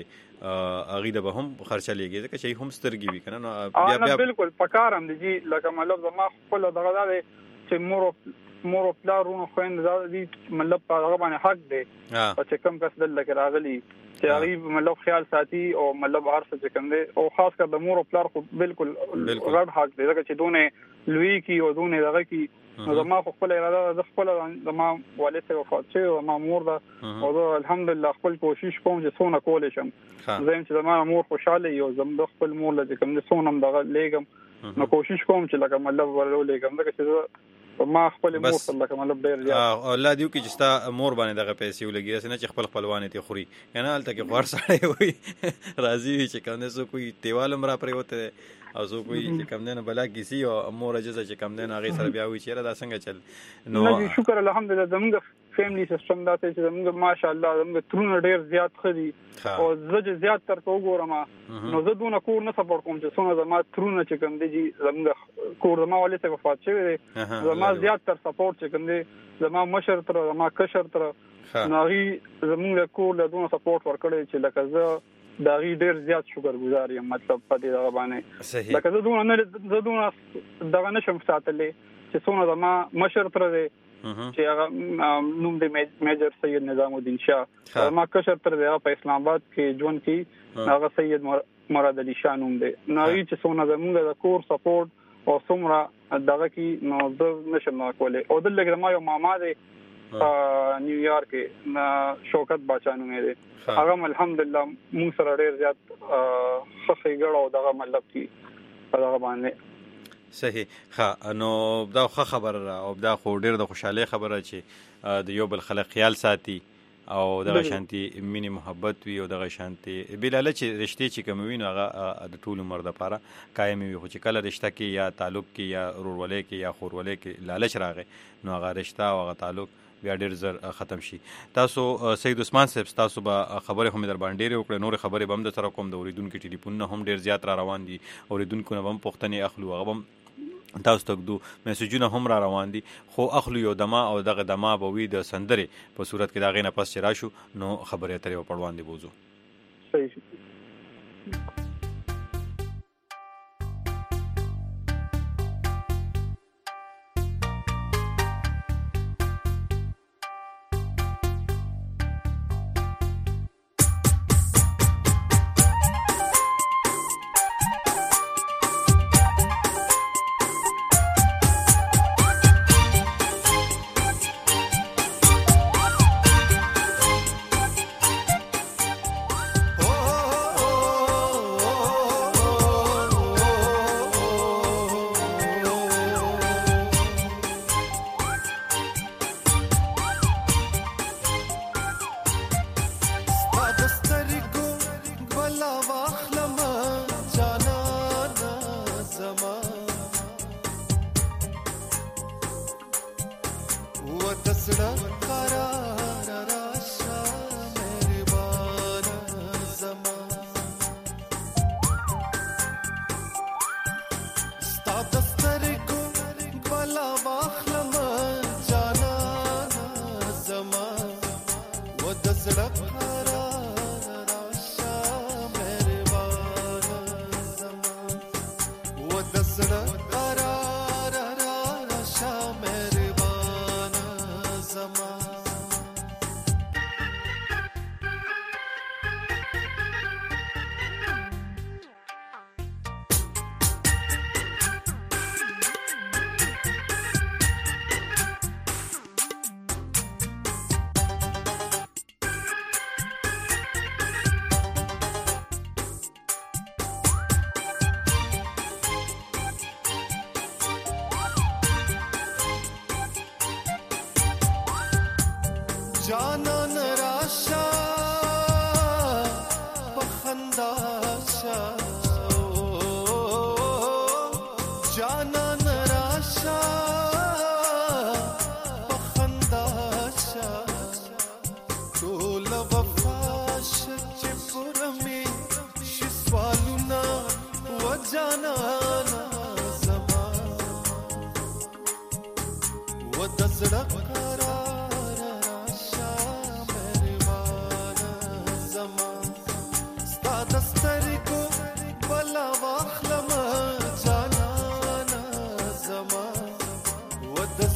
اغه د به هم خرچه لګي ځکه چې هم سترګي وی کنه نو بیا بیا بالکل پکارم دي لکه مطلب زما خپل دغه دا چې مور مور پلار رونه خويند دا دي مطلب هغه باندې حق دی چې کم کس دل لکه راغلي چې هغه مطلب خیال ساتي او مطلب هر څه کوم دی او خاص کر د مور پلار خو بالکل غړ حق دی ځکه چې دونه لوی کی او دونه دغه کی نو زما خپل اراده د خپل زما والد ته وفات شوی او ما مور دا او الحمدلله خپل کوشش کوم چې څونه کول شم زم چې زما مور خوشاله یو زم د خپل مور لږ کوم څونه دغه لګم نو کوشش کوم چې لکه مطلب ورلو لګم ځکه چې ما خپل مور سره لکه مطلب ډیر زیات الله دیو کې چې ستا مور باندې دغه پیسې ولګي اسنه چې خپل خپلوان ته خوري کنه الته کې خور سره وي راضي چې کنه سو کوئی دیوالم را پرې وته او سو کوئی چې کم نه بلا کیسي او مور اجازه چې کم نه هغه سره بیا وي چې دا څنګه چل نو شکر الحمدلله زموږ فیملی سیستم دا ته چې زموږ ماشاءالله زموږ ترونه ډیر زیات خدي او زه زیات تر کو ګورم نو زه دونه کور نه سپورټ کوم چې څونه زما ترونه چې کوم دي زموږ کور زما والي ته وفات شوی دی زما زیات تر سپورټ چې کوم دي زما مشر تر زما کشر تر ناغي زموږ کور له دونه سپورټ ورکړي چې لکه زه دا غي ډیر زیات شکر گزار یم مطلب په دې دغه باندې لکه زه دونه نه زه دونه دغه نشم ساتلې چې څونه زما مشر تر دی چې هغه نوم دی میجر سید نظام الدین شاه ما کشر تر دی په اسلام آباد کې جون کې هغه سید مراد علي شاه نوم دی نو چې څونه زموږ د کور سپورټ او څومره دغه کې نو د نشم کولای او دلته ما یو ماما دی نیویارک کې شوکت بچا نوم دی هغه الحمدلله موږ سره ډیر زیات خخې ګړو دغه مطلب کې هغه باندې صحیح ها نو دا خو خبر او دا خو ډیر د خوشاله خبره چې د یو بل خلک خیال ساتي او دغه شانتي مینه محبت وي او دغه شانتي بلاله چې رشتې چې کوموي نو هغه د ټول عمر د پاره قائم وي خو چې کله رشتہ کې یا تعلق کې یا رورولې کې یا خورولې کې لالچ راغی نو هغه رشتہ او هغه تعلق بیا ډیر زر ختم شي. تاسو سید عثمان صاحب تاسو به خبره هم در باندې ډیر وکړه نور خبره به هم د سره کوم د اوریدونکو ټلیفون نه هم ډیر زیات را روان دي اوریدونکو نه هم پښتنې اخلو هغه هم تاسو ته دو میسجونه هم را روان دي خو اخلو یو دما او دغه دما به وي د سندره په صورت کې دا غینه پس چې راشو نو خبره ترې پړوان دي بوزو صحیح.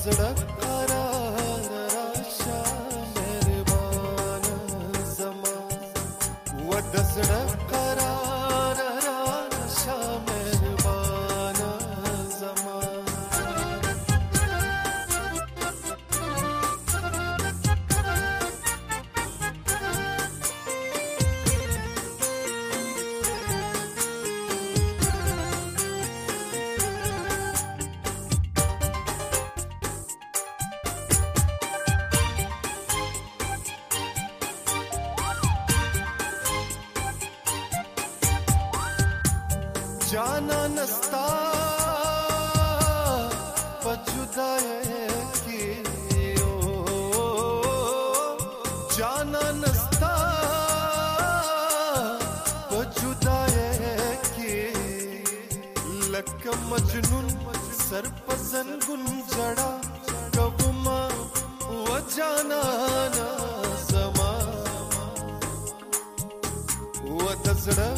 زړه قرار راشه مهربان زما و د زړه قرار راشه مهربان زما जाना नस्ता पजुदाए की ओ जाना नस्ता पजुदाए की लक मजनून सरपसन गुन जड़ा कबुमा व जाना ना समा व दजड़ा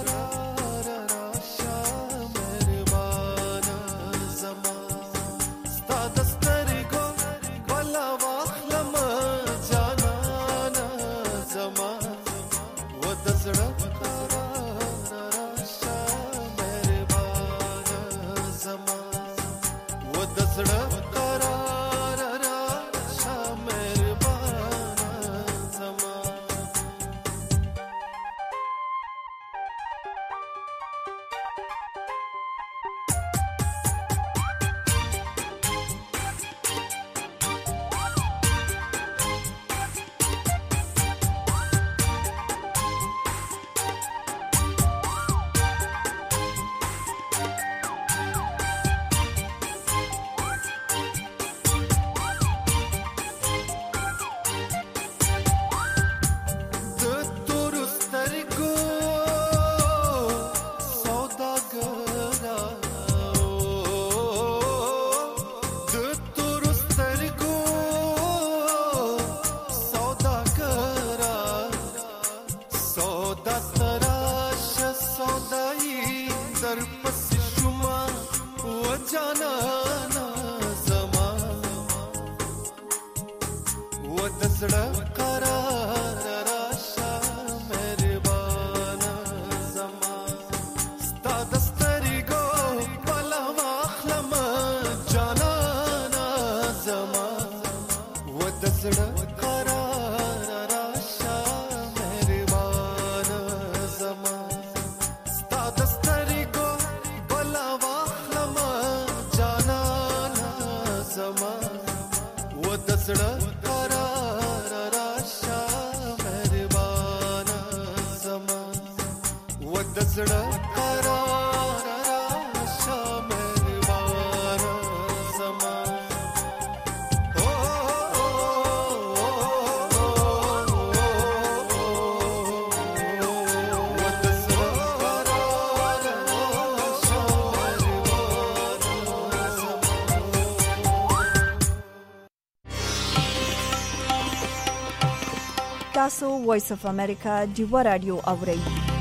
تاسو وایس اف امریکا ډیو رادیو اورئ.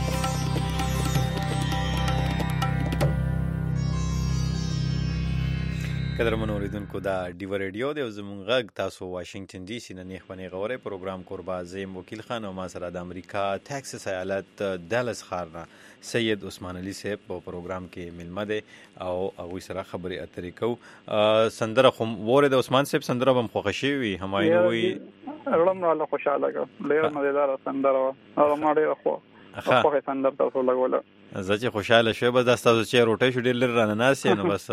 قدرمن اوریدونکو دا ډیو رادیو د زمونږ غږ تاسو واشنگټن ډي سي نه نیخ پنې غوړې پروګرام قربا زم وکیل خان او ما سره د امریکا ټکساس ایالت دالاس ښار نه سید عثمان علي صاحب په پروګرام کې ملمه ده او هغه سره خبرې اترې کو. سندره خو وره د عثمان صاحب سندره هم خوښ شي وي هماینه وي رړم را خوشاله کا ډېر مزیدار سندره او ما ډېر خو خو سندره تاسو لګوله زه چې خوشاله شوم بس تاسو چې روټي شو ډېر لر رانه ناسې نو بس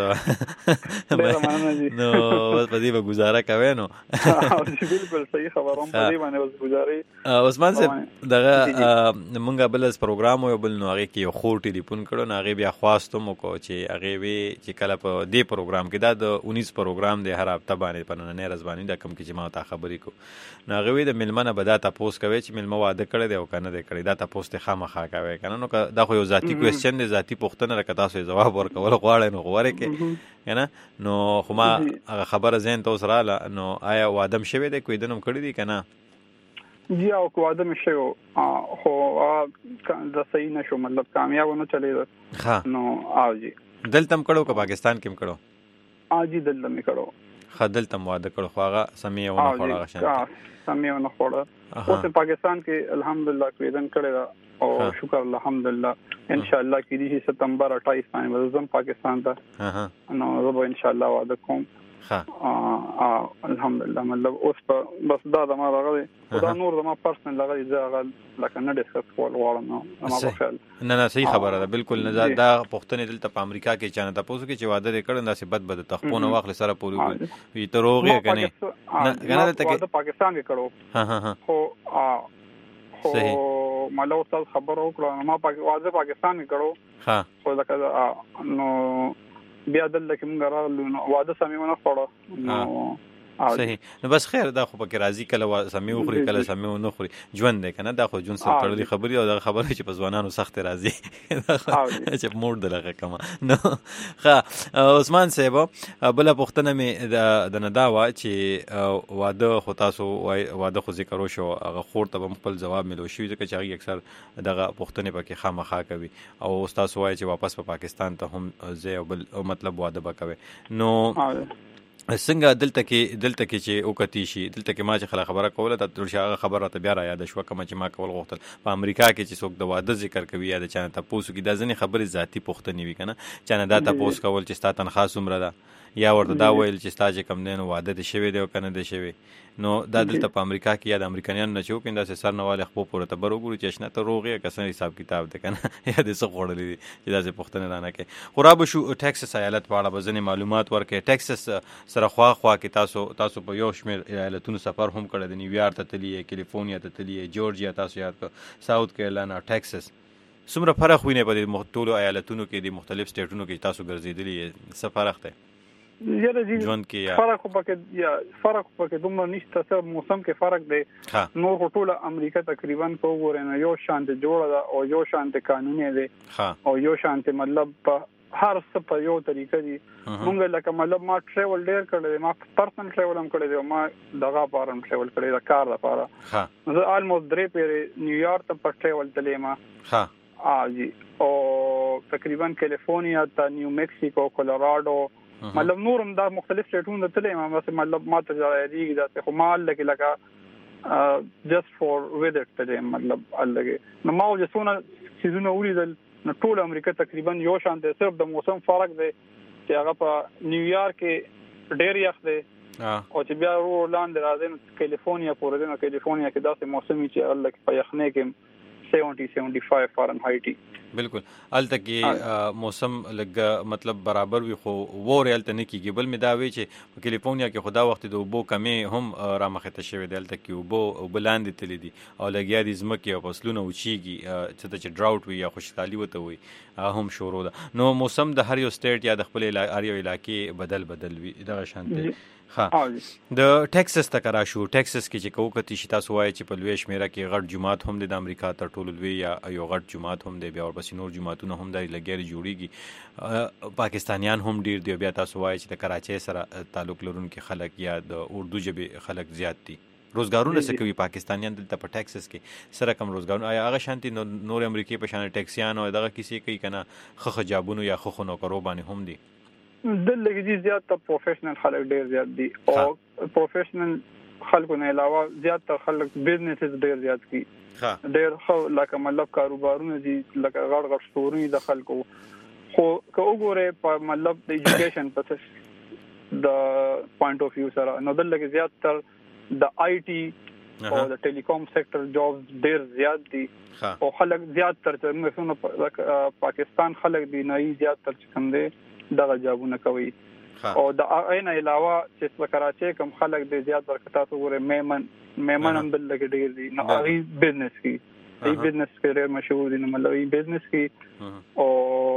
نو بس په دې به گزاره کوي نو بالکل صحیح خبروم په دې باندې بس گزاري. عثمان صاحب دغه مونږه بل پروګرام یو بل نو هغه کې یو خور ټلیفون کړو نو هغه بیا خواستم کو چې هغه وی چې کله په دې پروګرام کې دا د انیس پروګرام دی هر هفته باندې په نن نه رضوانی د کم کې چې ما ته خبرې کو نو هغه وی د ملمنه به دا تاسو کوي چې ملمه واده کړی دی او کنه دی کړی دا تاسو ته خامخا کوي کنه نو دا خو یو ذاتی کوېسچن دی ذاتی پوښتنه راکړه تاسو جواب ورکول غواړئ نو غواړئ کې کنه نو خو ما هغه خبره ذهن ته اوس رااله نو آیا واده م شوی دی کوی دنم کړی دی کنه جی او کو واده م شوی خو دا صحیح نشو مطلب کامیاب نه چلی نو او جی دلته م کړو که پاکستان کې م کړو ا جی دلته م کړو خدل تم واده کړ خو هغه سمې ونه خوړه شان سمې ونه خوړه اوس پاکستان کې الحمدلله کویدن کړی او شکر الحمدلله ان شاء الله کې دې ستمبر اٹھائیس باندې زم پاکستان ته ها نو زه ان شاء الله واده کوم ها ا الحمدلله مطلب اوس بس دا د ما راغلی دا نور د ما پرسنل لغه زه لکه نه ډیسکس کول غواړم نو ما په خیال نه نه صحیح خبره ده بالکل نه دا پښتنې دلته په امریکا کې چانه تاسو کې چې واده کړي داسې بد بد تخپونه واخل سره پوری وي ته روغه کني نه غنه ته کې پاکستان کې کړو ها ها ها خو صحیح مالو تاسو خبر وکړه ما واده پاکستان کې کړو ها خو دا نو بیا دلته کې موږ راغلو نو واده سمونه خوړو نو صحیح نو بس خیر دا خو پکې راضی کله سمې وخوري کله سمې نه خوري ژوند دی کنه دا خو جون سره تړلې خبري او دا خبره چې په ځوانانو سخت راضی چې موډ دلغه کما نو ښه عثمان صاحب بل پښتنه مې د نداوا چې واده خو تاسو واده خو ذکر وشو هغه خور ته خپل جواب ملو شي ځکه چې هغه اکثر دغه پښتنه پکې خامخا کوي او استاد وایي چې واپس په پاکستان ته هم زه بل مطلب واده وکوي نو څنګه دلته کې دلته کې چې وکتی شي دلته کې ما چې خلا خبره کوله د ترشاغه خبره ته بیا را یاد شو کوم چې ما کول غوښتل په امریکا کې چې څوک د واده ذکر کوي یا د چانه تاسو کې د ځنې خبرې ذاتی پوښتنې وي کنه چانه دا تاسو کول چې ستا تنخواه څومره ده یا ورته دا ویل چې ستا چې کم دی نو واده دې شوی دی او کنه دې شوی نو دا دلته په امریکا کې یا د امریکایانو نه چې وکیندا سه سر نواله خپل پوره ته برګوري چې شنه ته روغه کسن حساب کتاب ده کنه یا دې څه غوړلې دي چې دا څه پښتنه رانه کې خراب شو ټکساس ایالت په اړه بزنه معلومات ورکې ټکساس سره خوا خوا کې تاسو تاسو په یو شمیر ایالتونو سفر هم کړی د نیویارک ته تلی کیلیفورنیا ته تلی جورجیا تاسو یاد کړ ساوث کیرولینا ټکساس څومره فرق ویني په دې مختلفو ایالتونو کې د مختلف سټیټونو کې تاسو ګرځېدلی څه فرق دی یاره جی فرق پکې یا فرق پکې دومره نشته چې موسم کې فرق دی نو ټوله امریکا تقریبا کو غوړنه یو شانت جوړه ده او یو شانت قانوني دی او یو شانت مطلب په هر څه په یو طریقه دی مونږ لکه مطلب ما ټریول ډیر کړل ما پرسنل ټریول هم کړی دی ما دغه پارم ټریول کړی دا کار لپاره ها زه آلموست درې پیری نیویارک ته په ټریول تللی ما ها ا جی او تقریبا کیلیفورنیا ته نیو میکسیکو کولراډو مطلب نورم دا مختلف سټیټونو ته تللی ما مطلب ما ته ځای دا خو مال لکه لکه جست فور ویدر ته مطلب الګه نو ما وجسونه سيزونه ولیدل نو ټول امریکا تقریبا یو شان دي صرف د موسم فرق دی چې هغه په نیویارک کې ډېر یخ دی او چې بیا ورلاندې راځي نو کیلیفورنیا پورې دی نو کیلیفورنیا کې داسې موسمي چې هغه لکه په یخنه کې سیونٹی سیونٹی فائیو فارنهایټ بالکل الته کې موسم لګ مطلب برابر وي خو وور الته نه کیږي بل می دا وی چې کیلیفورنیا کې خدا وخت د وبو کمی هم را مخته شوی دی الته کې وبو بلاندې تل دي او لګیا دي زمکه او فصلونه وچیږي چې چې ډراوټ وي یا خوشحالي وته وي هم شروع ده نو موسم د هر یو سټیټ یا د خپل اریو علاقې بدل بدل وي دغه شانته ها د ټکساس ته کرا شو ټکساس کې چې کوکتی شي تاسو وایي چې په لوی شمیره کې غټ جماعت هم د امریکا تر ټولو لوی یا یو غټ جماعت هم دی بیا ورپسې نور جماعتونه هم دی لګیاري جوړیږي پاکستانیان هم ډیر دی بیا تاسو وایي چې د کراچۍ سره تعلق لرونکي خلک یا د اردو ژبې خلک زیات دي روزګارونه څه کوي پاکستانیان دلته په ټکساس کې سره کم روزګارونه آیا هغه شانتي نور امریکای په شان ټکسیان او دغه کیسې کوي کنه خخ جابونو یا خخ نوکرو باندې هم دي دلته کې زیات تر پروفیشنل خلک ډیر زیات دي او پروفیشنل خلکو نه علاوه زیات تر خلک بزنسز ډیر زیات کی ډیر خو لکه مطلب کاروبارونه دي لکه غړ غړ ستوري د خلکو خو که وګوره په مطلب د ایجوکیشن په د پوینټ اف ویو سره نو دلته کې زیات تر د آی ټي او د ټیلیکوم سېکټر جابز ډیر زیات دي او خلک زیات تر موږ پاکستان خلک دي نه زیات تر کوم دي دغه جابونه کوي او د عین علاوه چې کراچۍ کوم خلک د زیات ورکتا ته ګوره میمن میمن هم بل لګ ډیر دي نو هغه بزنس کی ای بزنس کې ډیر مشهور دي نو مطلب ای بزنس کی او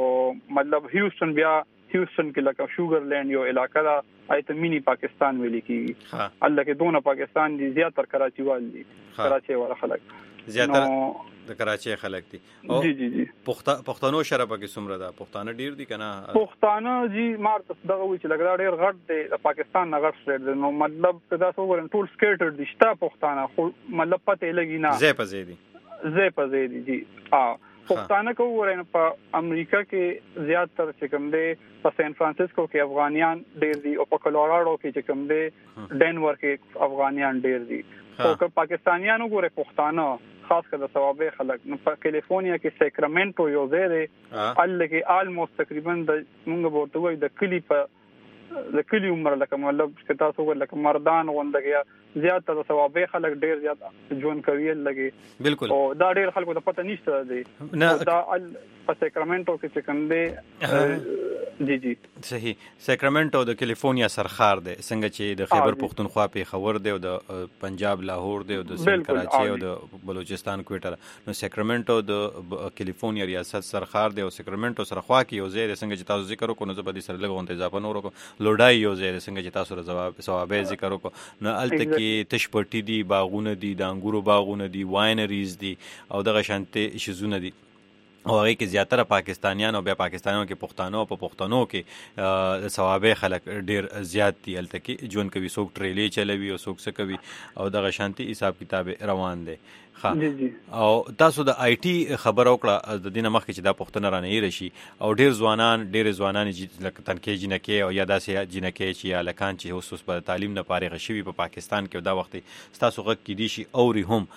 مطلب هیوستن بیا هیوستن کې لکه شوګرلند یو علاقہ دا ایت مینی پاکستان ویل کی الله کې دونه پاکستان دي زیات تر کراچۍ وال دي کراچۍ والا خلک زیاتره د کراچۍ خلک دي او جی جی جی پښتنو شربه کې څومره ده پښتانه ډیر دي کنه پښتانه جی مارته دغه وی چې لګا ډیر غټ دی د پاکستان نه غټ سټیټ دی نو مطلب کدا څو ورن ټول سکیټر دي شته پښتانه خو مطلب پته لګی نه زه پزې دي زه پزې دي جی ا پښتانه کو ورنه په امریکا کې زیات تر چې کوم دی په سان فرانسیسکو کې افغانیان ډیر دي او په کولوراډو کې چې کوم دی ډنور کې افغانیان ډیر دي او که پاکستانیانو ګوره پښتانه خاص کر د ثوابه خلک نو په کیلیفورنیا کې سیکرامنټو یو ځای دی ال کې آلموست تقریبا د موږ ورته وایي د کلی په د کلی عمر لکه مطلب چې تاسو ول لکه مردان غونډه زیات د ثوابه خلک ډیر زیات ژوند کوي لګي بالکل او دا ډیر خلکو ته پته نشته دی دا ال په سیکرامنټو کې چې کوم دی جی جی صحیح سیکرامنټو د کیلیفورنیا سرخار دی څنګه چې د خیبر پختونخوا په خبر دی او د پنجاب لاهور دی او د سند کراچي او د بلوچستان کوټه نو سیکرامنټو د کیلیفورنیا ریاست سرخار دی او سیکرامنټو سرخوا کې یو ځای څنګه چې تاسو ذکر وکړو نو زبدي سره لګون ته اضافه نور وکړو لوډای یو ځای څنګه چې تاسو جواب ثوابه ذکر وکړو نو الته کې تشپټی دی باغونه دي د انګورو باغونه دي واینریز دي او دغه شانته شزونه دي او هغه کې زیاتره پاکستانیان او بیا پاکستانیانو کې پښتانو په پښتنو کې د ثوابه خلک ډیر زیات دي الته کې ژوند کوي څوک ټریلې چلوي او څوک څه کوي او دغه شانتي حساب کتاب روان دي ښه او تاسو د آی ټي خبر وکړه د دینه مخکې چې دا پښتنه رانه راشي او ډیر ځوانان ډیر ځوانان لکه تنکي جنکي او یا داسې جنکي چې یا لکان چې اوس په تعلیم نه فارغ شوي په پاکستان کې دا وخت تاسو غږ کې دي شي اوري هم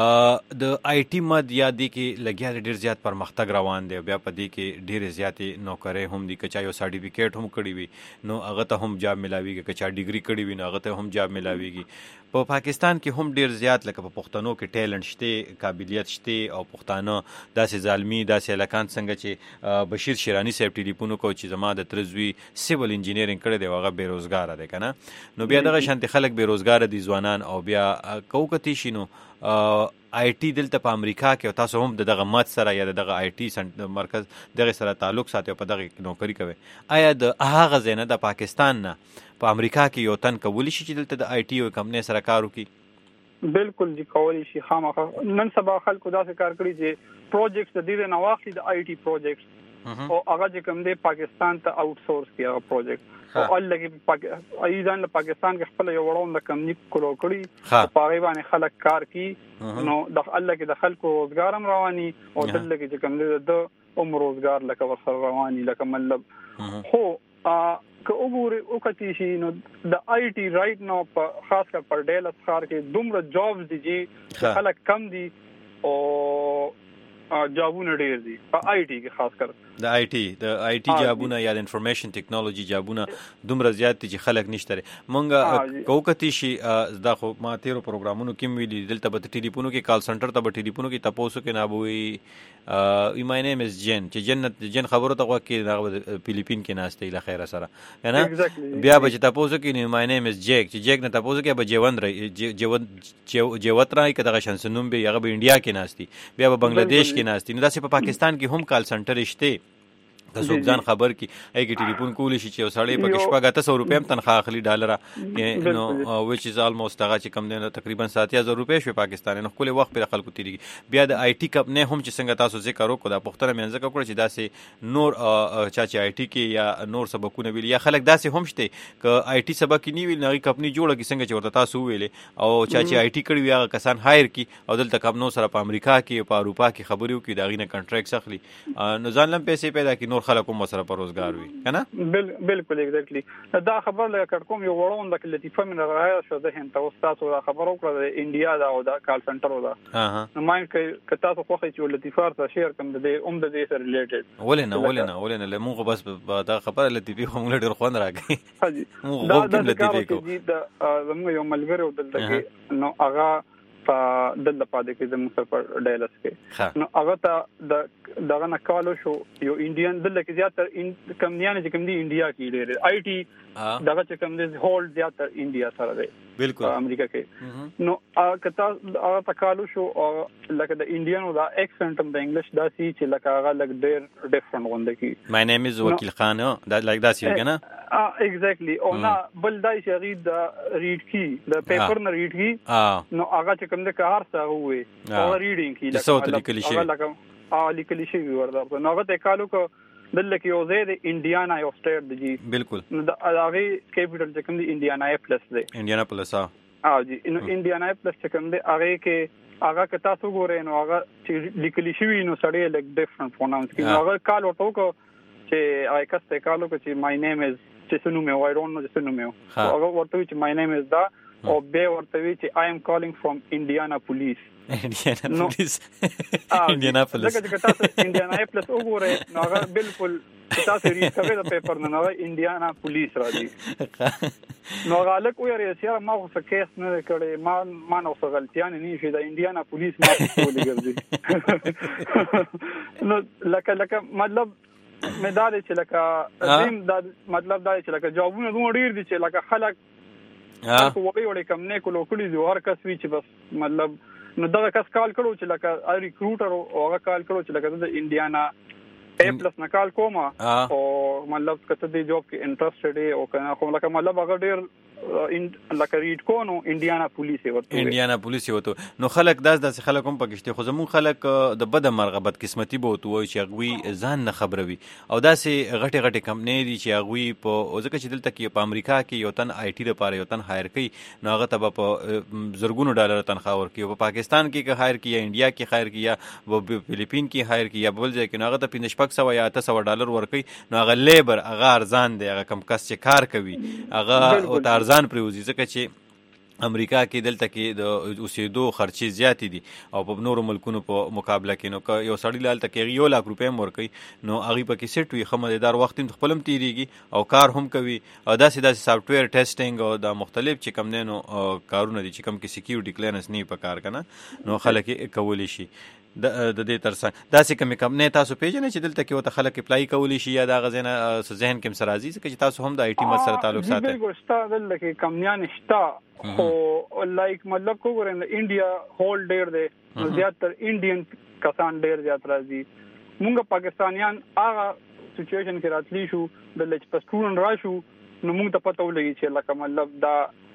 د آی ټي مد یا دی کې لګیا ډیر زیات پرمختګ روان دی بیا په دې کې ډیر زیاتې نوکرې هم دي کچا یو سرټیفیکیټ هم کړی وي نو هغه ته هم جاب ملاويږي کچا ډیګري کړی وي نو هغه ته هم جاب ملاويږي په پاکستان کې هم ډیر زیات لکه په پښتنو کې ټیلنټ شته قابلیت شته او پښتانه داسې ظالمي داسې لکان څنګه چې بشیر شیرانی صاحب ټلیفون کو چې زما د ترزوی سیول انجینیرینګ کړی دی هغه بیروزګار دی کنه نو بیا دغه شانتي خلک بیروزګار دي ځوانان او بیا کوکتی شینو آی ټي دلته په امریکا کې تاسو هم دغه مات سره یا دغه آی ټي مرکز دغه سره تعلق ساتي په دغه نوکری کوي آیا د هغه زنه د پاکستان نه په امریکا کې یو تن کولی شي چې دلته د آی ټي یو کمپنی سره کار وکړي بالکل جی کولی شي خامخا نن سبا خلکو داسې کار کړی چې پروجیکټس د دې نه واخلي د آی ټي پروجیکټس او هغه چې کوم دی پاکستان ته آوټ سورس کیږي هغه پروجیکټ او الګي ایزان له پاکستان کې خپل یو وړاند د کمنی کولو کړی په هغه باندې خلک کار کوي نو د الله کې د خلکو روزګار هم رواني او دلته کې کوم دی د عمر روزګار لکه ورسره رواني لکه مطلب خو که وګورئ او کتی شي نو د آی ټي رائټ نو په خاص کر پر ډیلس ښار کې دومره جابز دي چې خلک کم دي او جابونه ډیر دي په آی ټي کې خاص کر د آی ټي د آی ټي جابونه یا د انفارمیشن ټیکنالوژي جابونه دومره زیات دي چې خلک نشته مونږه کوکتی شي دا خو ما تیرو پروګرامونو کې ویلي دلته به ټلیفونو کې کال سنټر ته به ټلیفونو کې تاسو کې نابوي ای مای نیم از جن چې جنت جن خبرو ته وکي دا فلیپین کې ناشته له خیره سره کنه بیا به تاسو کې ای مای نیم از جیک چې جیک نه تاسو کې به جیوند رہی جیوند جیوت راي کده شانسنوم به هغه به انډیا کې ناشتي بیا به بنگلاديش کې ناشتي نو داسې په پاکستان کې هم کال سنټر شته که څوک ځان خبر کی ایګی ټلیفون کولی شي چې وسړی په شپږ اته سو روپیم تنخواه اخلي ډالر نو which is almost هغه چې کم دی تقریبا سات هزار روپۍ شو پاکستان نو خپل وخت پر خلکو تیریږي بیا د آی ټي کمپنی هم چې څنګه تاسو ذکر وکړو دا پښتنه منځ کا کړ چې داسې نور چا چې آی ټي کې یا نور سبقونه ویل یا خلک داسې هم شته ک آی ټي سبق نه ویل نغې کمپنی جوړه کی څنګه چې ورته تاسو ویلې او چا چې آی ټي کړی وي هغه کسان هایر کی او دلته کم نو سره په امریکا کې په اروپا کې خبرې وکړي دا غینه کنټریکټ اخلي نو ځان لم پیسې پیدا کی نور خلک هم سره روزګار وي کنه بالکل ایگزیکټلی دا خبر لکه کړکوم یو وړوند د لطیفه من راغی شو د هند تاسو تاسو دا خبر وکړه د انډیا دا او دا کال سنټر ودا نو ماین ک تاسو خو چې لطیفه ته شیر کوم د عمده دې سره ریلیټډ ولنه ولنه ولنه لمغه بس دا خبره لطیفه هم ډیر خوند راغی موږ دا د لطیفه کو دا زموږ یو ملګری ودل نو هغه په دله پاتې کې د مصر پر ډایلس کې نو هغه ته د دغه نکالو شو یو انډین دله کې زیاتره کمپنیان چې کوم دي انډیا کې ډېر آی ټي دغه چې کوم دي هولډ زیاتره انډیا سره دی بالکل امریکا کې نو هغه هغه تکالو شو لکه د انډین او د اکسنټ د انګلیش داسي چې لکه هغه لک ډېر ډیفرنٹ غونډه کې مای نیم از وکیل خان دا لایک داسي کنه ایگزیکټلی او نه بل دای شي غي د ریډ کی د پیپر نه ریډ کی نو هغه چې کوم د کار څه وې او ریډینګ کی لکه لیکل شي ا لیکل شي ورته نو هغه ته کالو کو دلته کې یو ځای د انډیانا یو سټیټ دی بالکل نو د هغه کیپټل چې کوم دی انډیانا پلس دی انډیانا پلس ها جی نو انډیانا پلس چې کوم دی هغه کې هغه که تاسو ګورئ نو هغه چې لیکلی شوی نو سړی لک ډیفرنٹ پروناونس کوي. هغه کال ورته کو چې آی کسته کالو چې my name is چې څه نوم یې وای ډونټ نو چې څه نوم یې هغه ورته چې my name is دا او به ورته چې I am calling from Indiana police. Indiana police. Indiana police. دا چې تاسو Indiana police وګورئ نو هغه بالکل تاسو ریډ کوئ د پیپر نه نو Indiana police راځي. نو غالک ویری چې ما خو څه کیس نه کړی ما ما نو څه غلطیان نه شي د Indiana police ما ټول ګرځي. نو لکه لکه مطلب مې دا دی چې لکه زم دا مطلب دا چې لکه جوابونه دوه ډیر دي چې لکه خلک خو وګړي وړي کم نه کولو کړي دي هر کس وی چې بس مطلب نو دا کس کال کړو چې لکه ای ریکروټر او هغه کال کړو چې لکه د انډیانا ا پلس نکال کوما او مطلب کته دی جوب کې انټرستډ دی او کنه خو لکه مطلب هغه ډیر ان لکه ریډ کو نو انډیانا پولیس ورته انډیانا پولیس ورته نو خلک داس داس خلک هم پکشته خو زمون خلک د بد مرغبت قسمتي بوته وای چې غوي ځان نه خبروي او داسې غټي غټي کمپنی دي چې غوي په ځکه چې دلته کې په امریکا کې یو تن آی ټي لپاره یو تن هایر کوي نو هغه ته په زرګونو ډالر تنخواه ورکوي په پاکستان کې که هایر کوي یا انډیا کې هایر کوي یا په فلیپین کې هایر کوي یا بل ځای کې هغه ته پنځه شپږ سوه یا اته سوه ډالر ورکوي نو هغه لیبر هغه ارزان دی هغه کم کس چې کار کوي هغه او ارزان پریوزي ځکه چې امریکا کې دلته کې د اوسېدو خرچې زیاتې دي او په نورو ملکونو په مقابله کې نو یو سړی لالته کې یو لاک روپۍ هم ورکوي نو هغې پکې سیټ وي ښه مزېدار وخت هم خپل هم تېرېږي او کار هم کوي او داسې داسې سافټویر ټیسټینګ او دا مختلف چې کوم دی نو کارونه دي چې کوم کې سکیورټي کلینس نه وي په کار که نه نو خلک یې کولی شي د دې ترڅنګ داسې کومې کمپنۍ تاسو پیژنئ چې دلته کې ورته خلک اپلای کولی شي یا د هغه ځای نه ذهن کې هم سره راځي ځکه چې تاسو هم د آی ټي مد سره تعلق ساتئ؟ بالکل شته دلته کې کمپنیان شته خو لایک مطلب کو ګورئ د انډیا هول ډېر دی زیاتر انډین کسان ډېر زیات راځي. مونږ پاکستانیان هغه سچویشن کې راتلی شو د لچ په سټوډنټ راشو نو مونږ ته پته ولګي چې لکه مطلب دا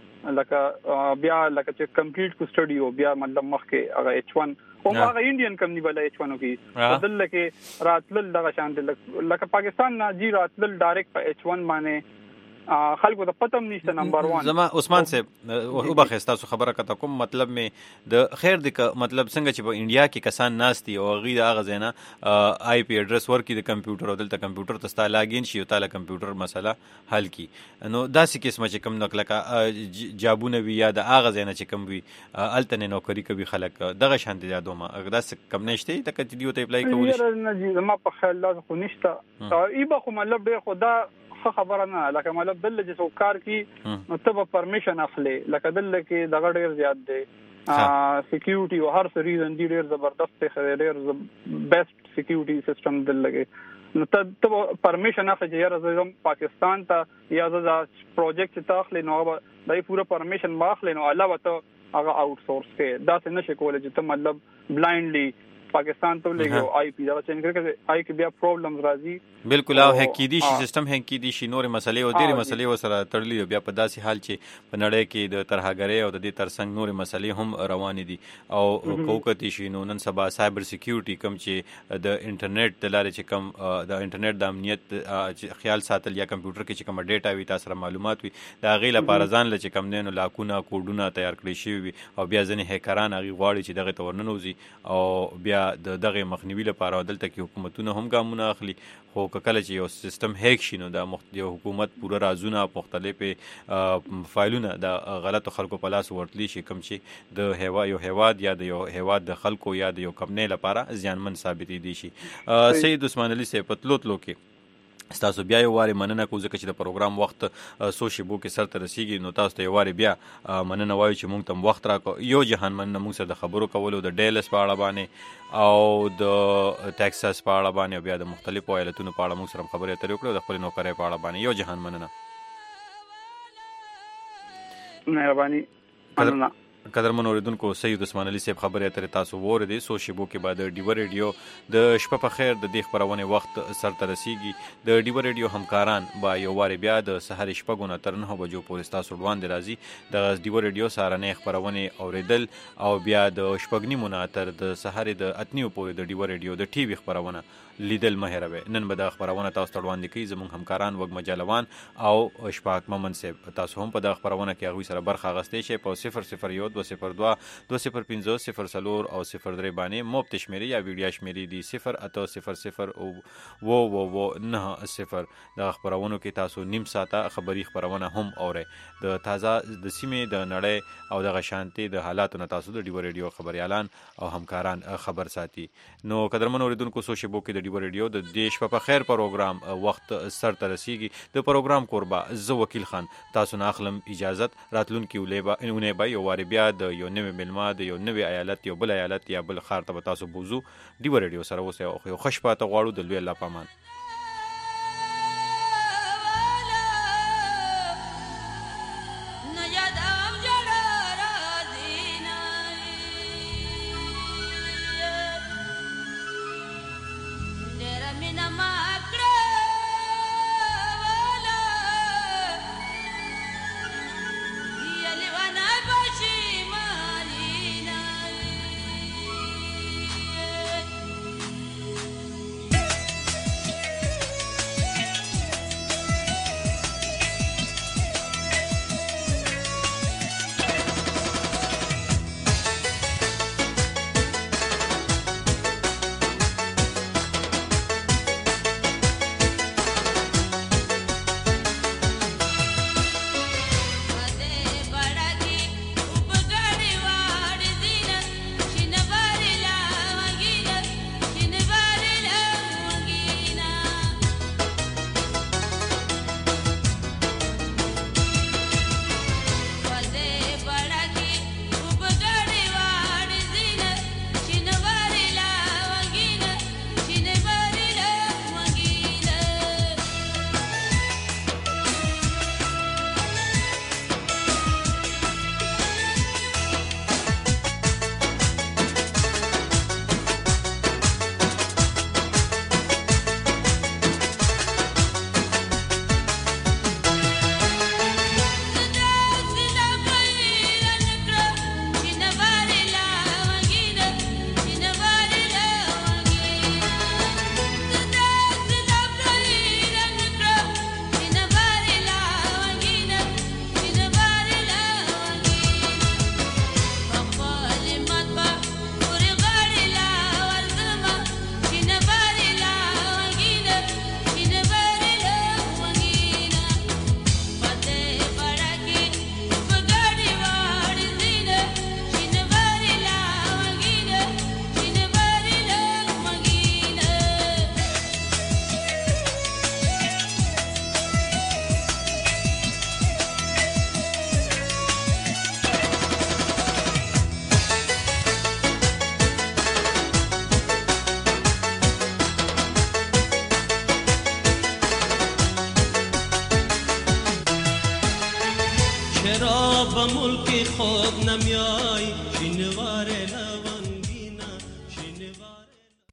لکه بیا لکه چې کمپلیټ کو سټډي او بیا مطلب مخکې هغه ایچ ون او هغه انډین کمپنی بل ایچ ون کې بدل کې راتل دغه شان لکه پاکستان نه جی راتل ډایرکټ په ایچ ون باندې خلکو ته پتم نشته. نمبر واحد زما عثمان صاحب او بخښ تاسو خبره کته کوم مطلب می د خیر د مطلب څنګه چې په انډیا کې کسان ناشتي او غي د هغه زینا آی پی ایډریس ورکی د کمپیوټر او دلته کمپیوټر ته ستا لاګین شي او تعالی کمپیوټر مسله حل کی نو داسې قسمه چې کوم نقل کا جابونه وی یا د هغه زینا چې کوم وی التنه نوکری کوي خلک دغه شان دي یادوما داسې کم نشته تک چې دیو ته اپلای کولی شي نه جی زما په خیال لازم خو نشته ایبه خو مطلب دی خدا خبره نه لکه مطلب دل چې څو کار کی نو ته پرمیشن اخلي لکه دل کې دغه ډیر زیات دی سکیورټي او هر څه ریزن دی ډیر زبردست دی ډیر بیسټ سکیورټي سیستم دل لګي نو ته پرمیشن اخلي چې یاره زم پاکستان ته یا زدا پروجیکټ ته اخلي نو دای پورا پرمیشن واخلي نو علاوه ته هغه آوټ سورس کې دا څه نشي کولای چې ته مطلب بلایندلی پاکستان ته لګو آی پی دا چې انګریز آی کې بیا پرابلمز راځي بالکل او هک کی دي شي سیستم هک کی دي شي نور مسلې او ډېر مسلې وسره تړلې بیا په داسې حال چې په نړۍ کې د ترهګرۍ او د دې ترڅنګ نور مسلې هم روان دي او کوکتی شي نو نن سبا سایبر سکیورټي کم چې د انټرنیټ د لارې چې کم د انټرنیټ د امنیت خیال ساتل یا کمپیوټر کې چې کوم ډیټا وي تاسو معلومات وي دا غي لپاره ځان ل چې کم نه لاکونه کوډونه تیار کړی شي وي او بیا ځنې هکران هغه غواړي چې دغه تورننوزي او بیا د دغه مخنیوي لپاره دلته کې حکومتونه هم ګامونه اخلي خو کله چې یو سیستم هیک شي نو د مختلف حکومت پوره رازونه مختلف فایلونه د غلطو خلکو په لاس ورتلی شي کوم چې د هوا یو هواد یا د یو هواد د خلکو یا د یو کمپنۍ لپاره زیانمن ثابت دي شي. سید عثمان علي صاحب پتلوتلو کې تاسو بیا یو واره مننه کوم ځکه چې د پروګرام وخت سو شیبو کې سر ته رسیږي نو تاسو ته یو واره بیا مننه وایو چې مونږ تم وخت راکو یو جهان مننه مونږ سره د خبرو کولو د ډیلس په اړه باندې او د ټکساس په اړه باندې بیا د مختلفو ایالتونو په اړه مونږ سره خبرې اترې وکړو د خپل نوکرۍ په اړه باندې یو جهان مننه. مهرباني مننه. قدرمن اوریدونکو سید عثمان علي صاحب خبرې اترې تاسو ووریدې سو شیبو کې بعد ډیو ریډیو د شپه په خیر د دې خبرونه وخت سر ته رسیږي د ډیو ریډیو همکاران با یو واره بیا د سحر شپږو نه تر نهه بجو پورې تاسو وړاندې راځي د ډیو ریډیو سارنې خبرونه اوریدل او بیا د شپږ نیمو نه تر د سحر د اتنیو پورې د ډیو ریډیو د ټي وي خبرونه لیدل مهروي نن به د خبرونه تاسو وړاندې کوي زموږ همکاران وګ مجالوان او شپاک ممن صاحب تاسو هم په د خبرونه کې هغه سره برخه غستې شي په صفر صفر یو دوه صفر دوه دوه صفر پنځه صفر څلور او صفر درې باندې مفت شمیرې یا ویډیو شمیرې دي صفر اته صفر صفر او و و و نه صفر. د خبرونو کې تاسو نیم ساعته خبري خبرونه هم اورئ د تازه د سیمې د نړۍ او د غشانتي د حالاتو نه تاسو د ډیو ریډیو خبريالان او همکاران خبر ساتي. نو قدرمن اوریدونکو سوشي بو کې د ډیو ریډیو د دیش په خیر پروګرام وخت سر ته رسیږي. د پروګرام قربا زه وکیل خان تاسو نه اخلم اجازت راتلونکي ولېبا انونه به یو واری بیا د یو نوې ملما د یو نوې ایالت یو بل ایالت یا بل خار ته تاسو بوزو. ډیو ریډیو سره اوسه یو خوشپاته غواړو د لوی الله پامان. چرا به ملک خود نمیای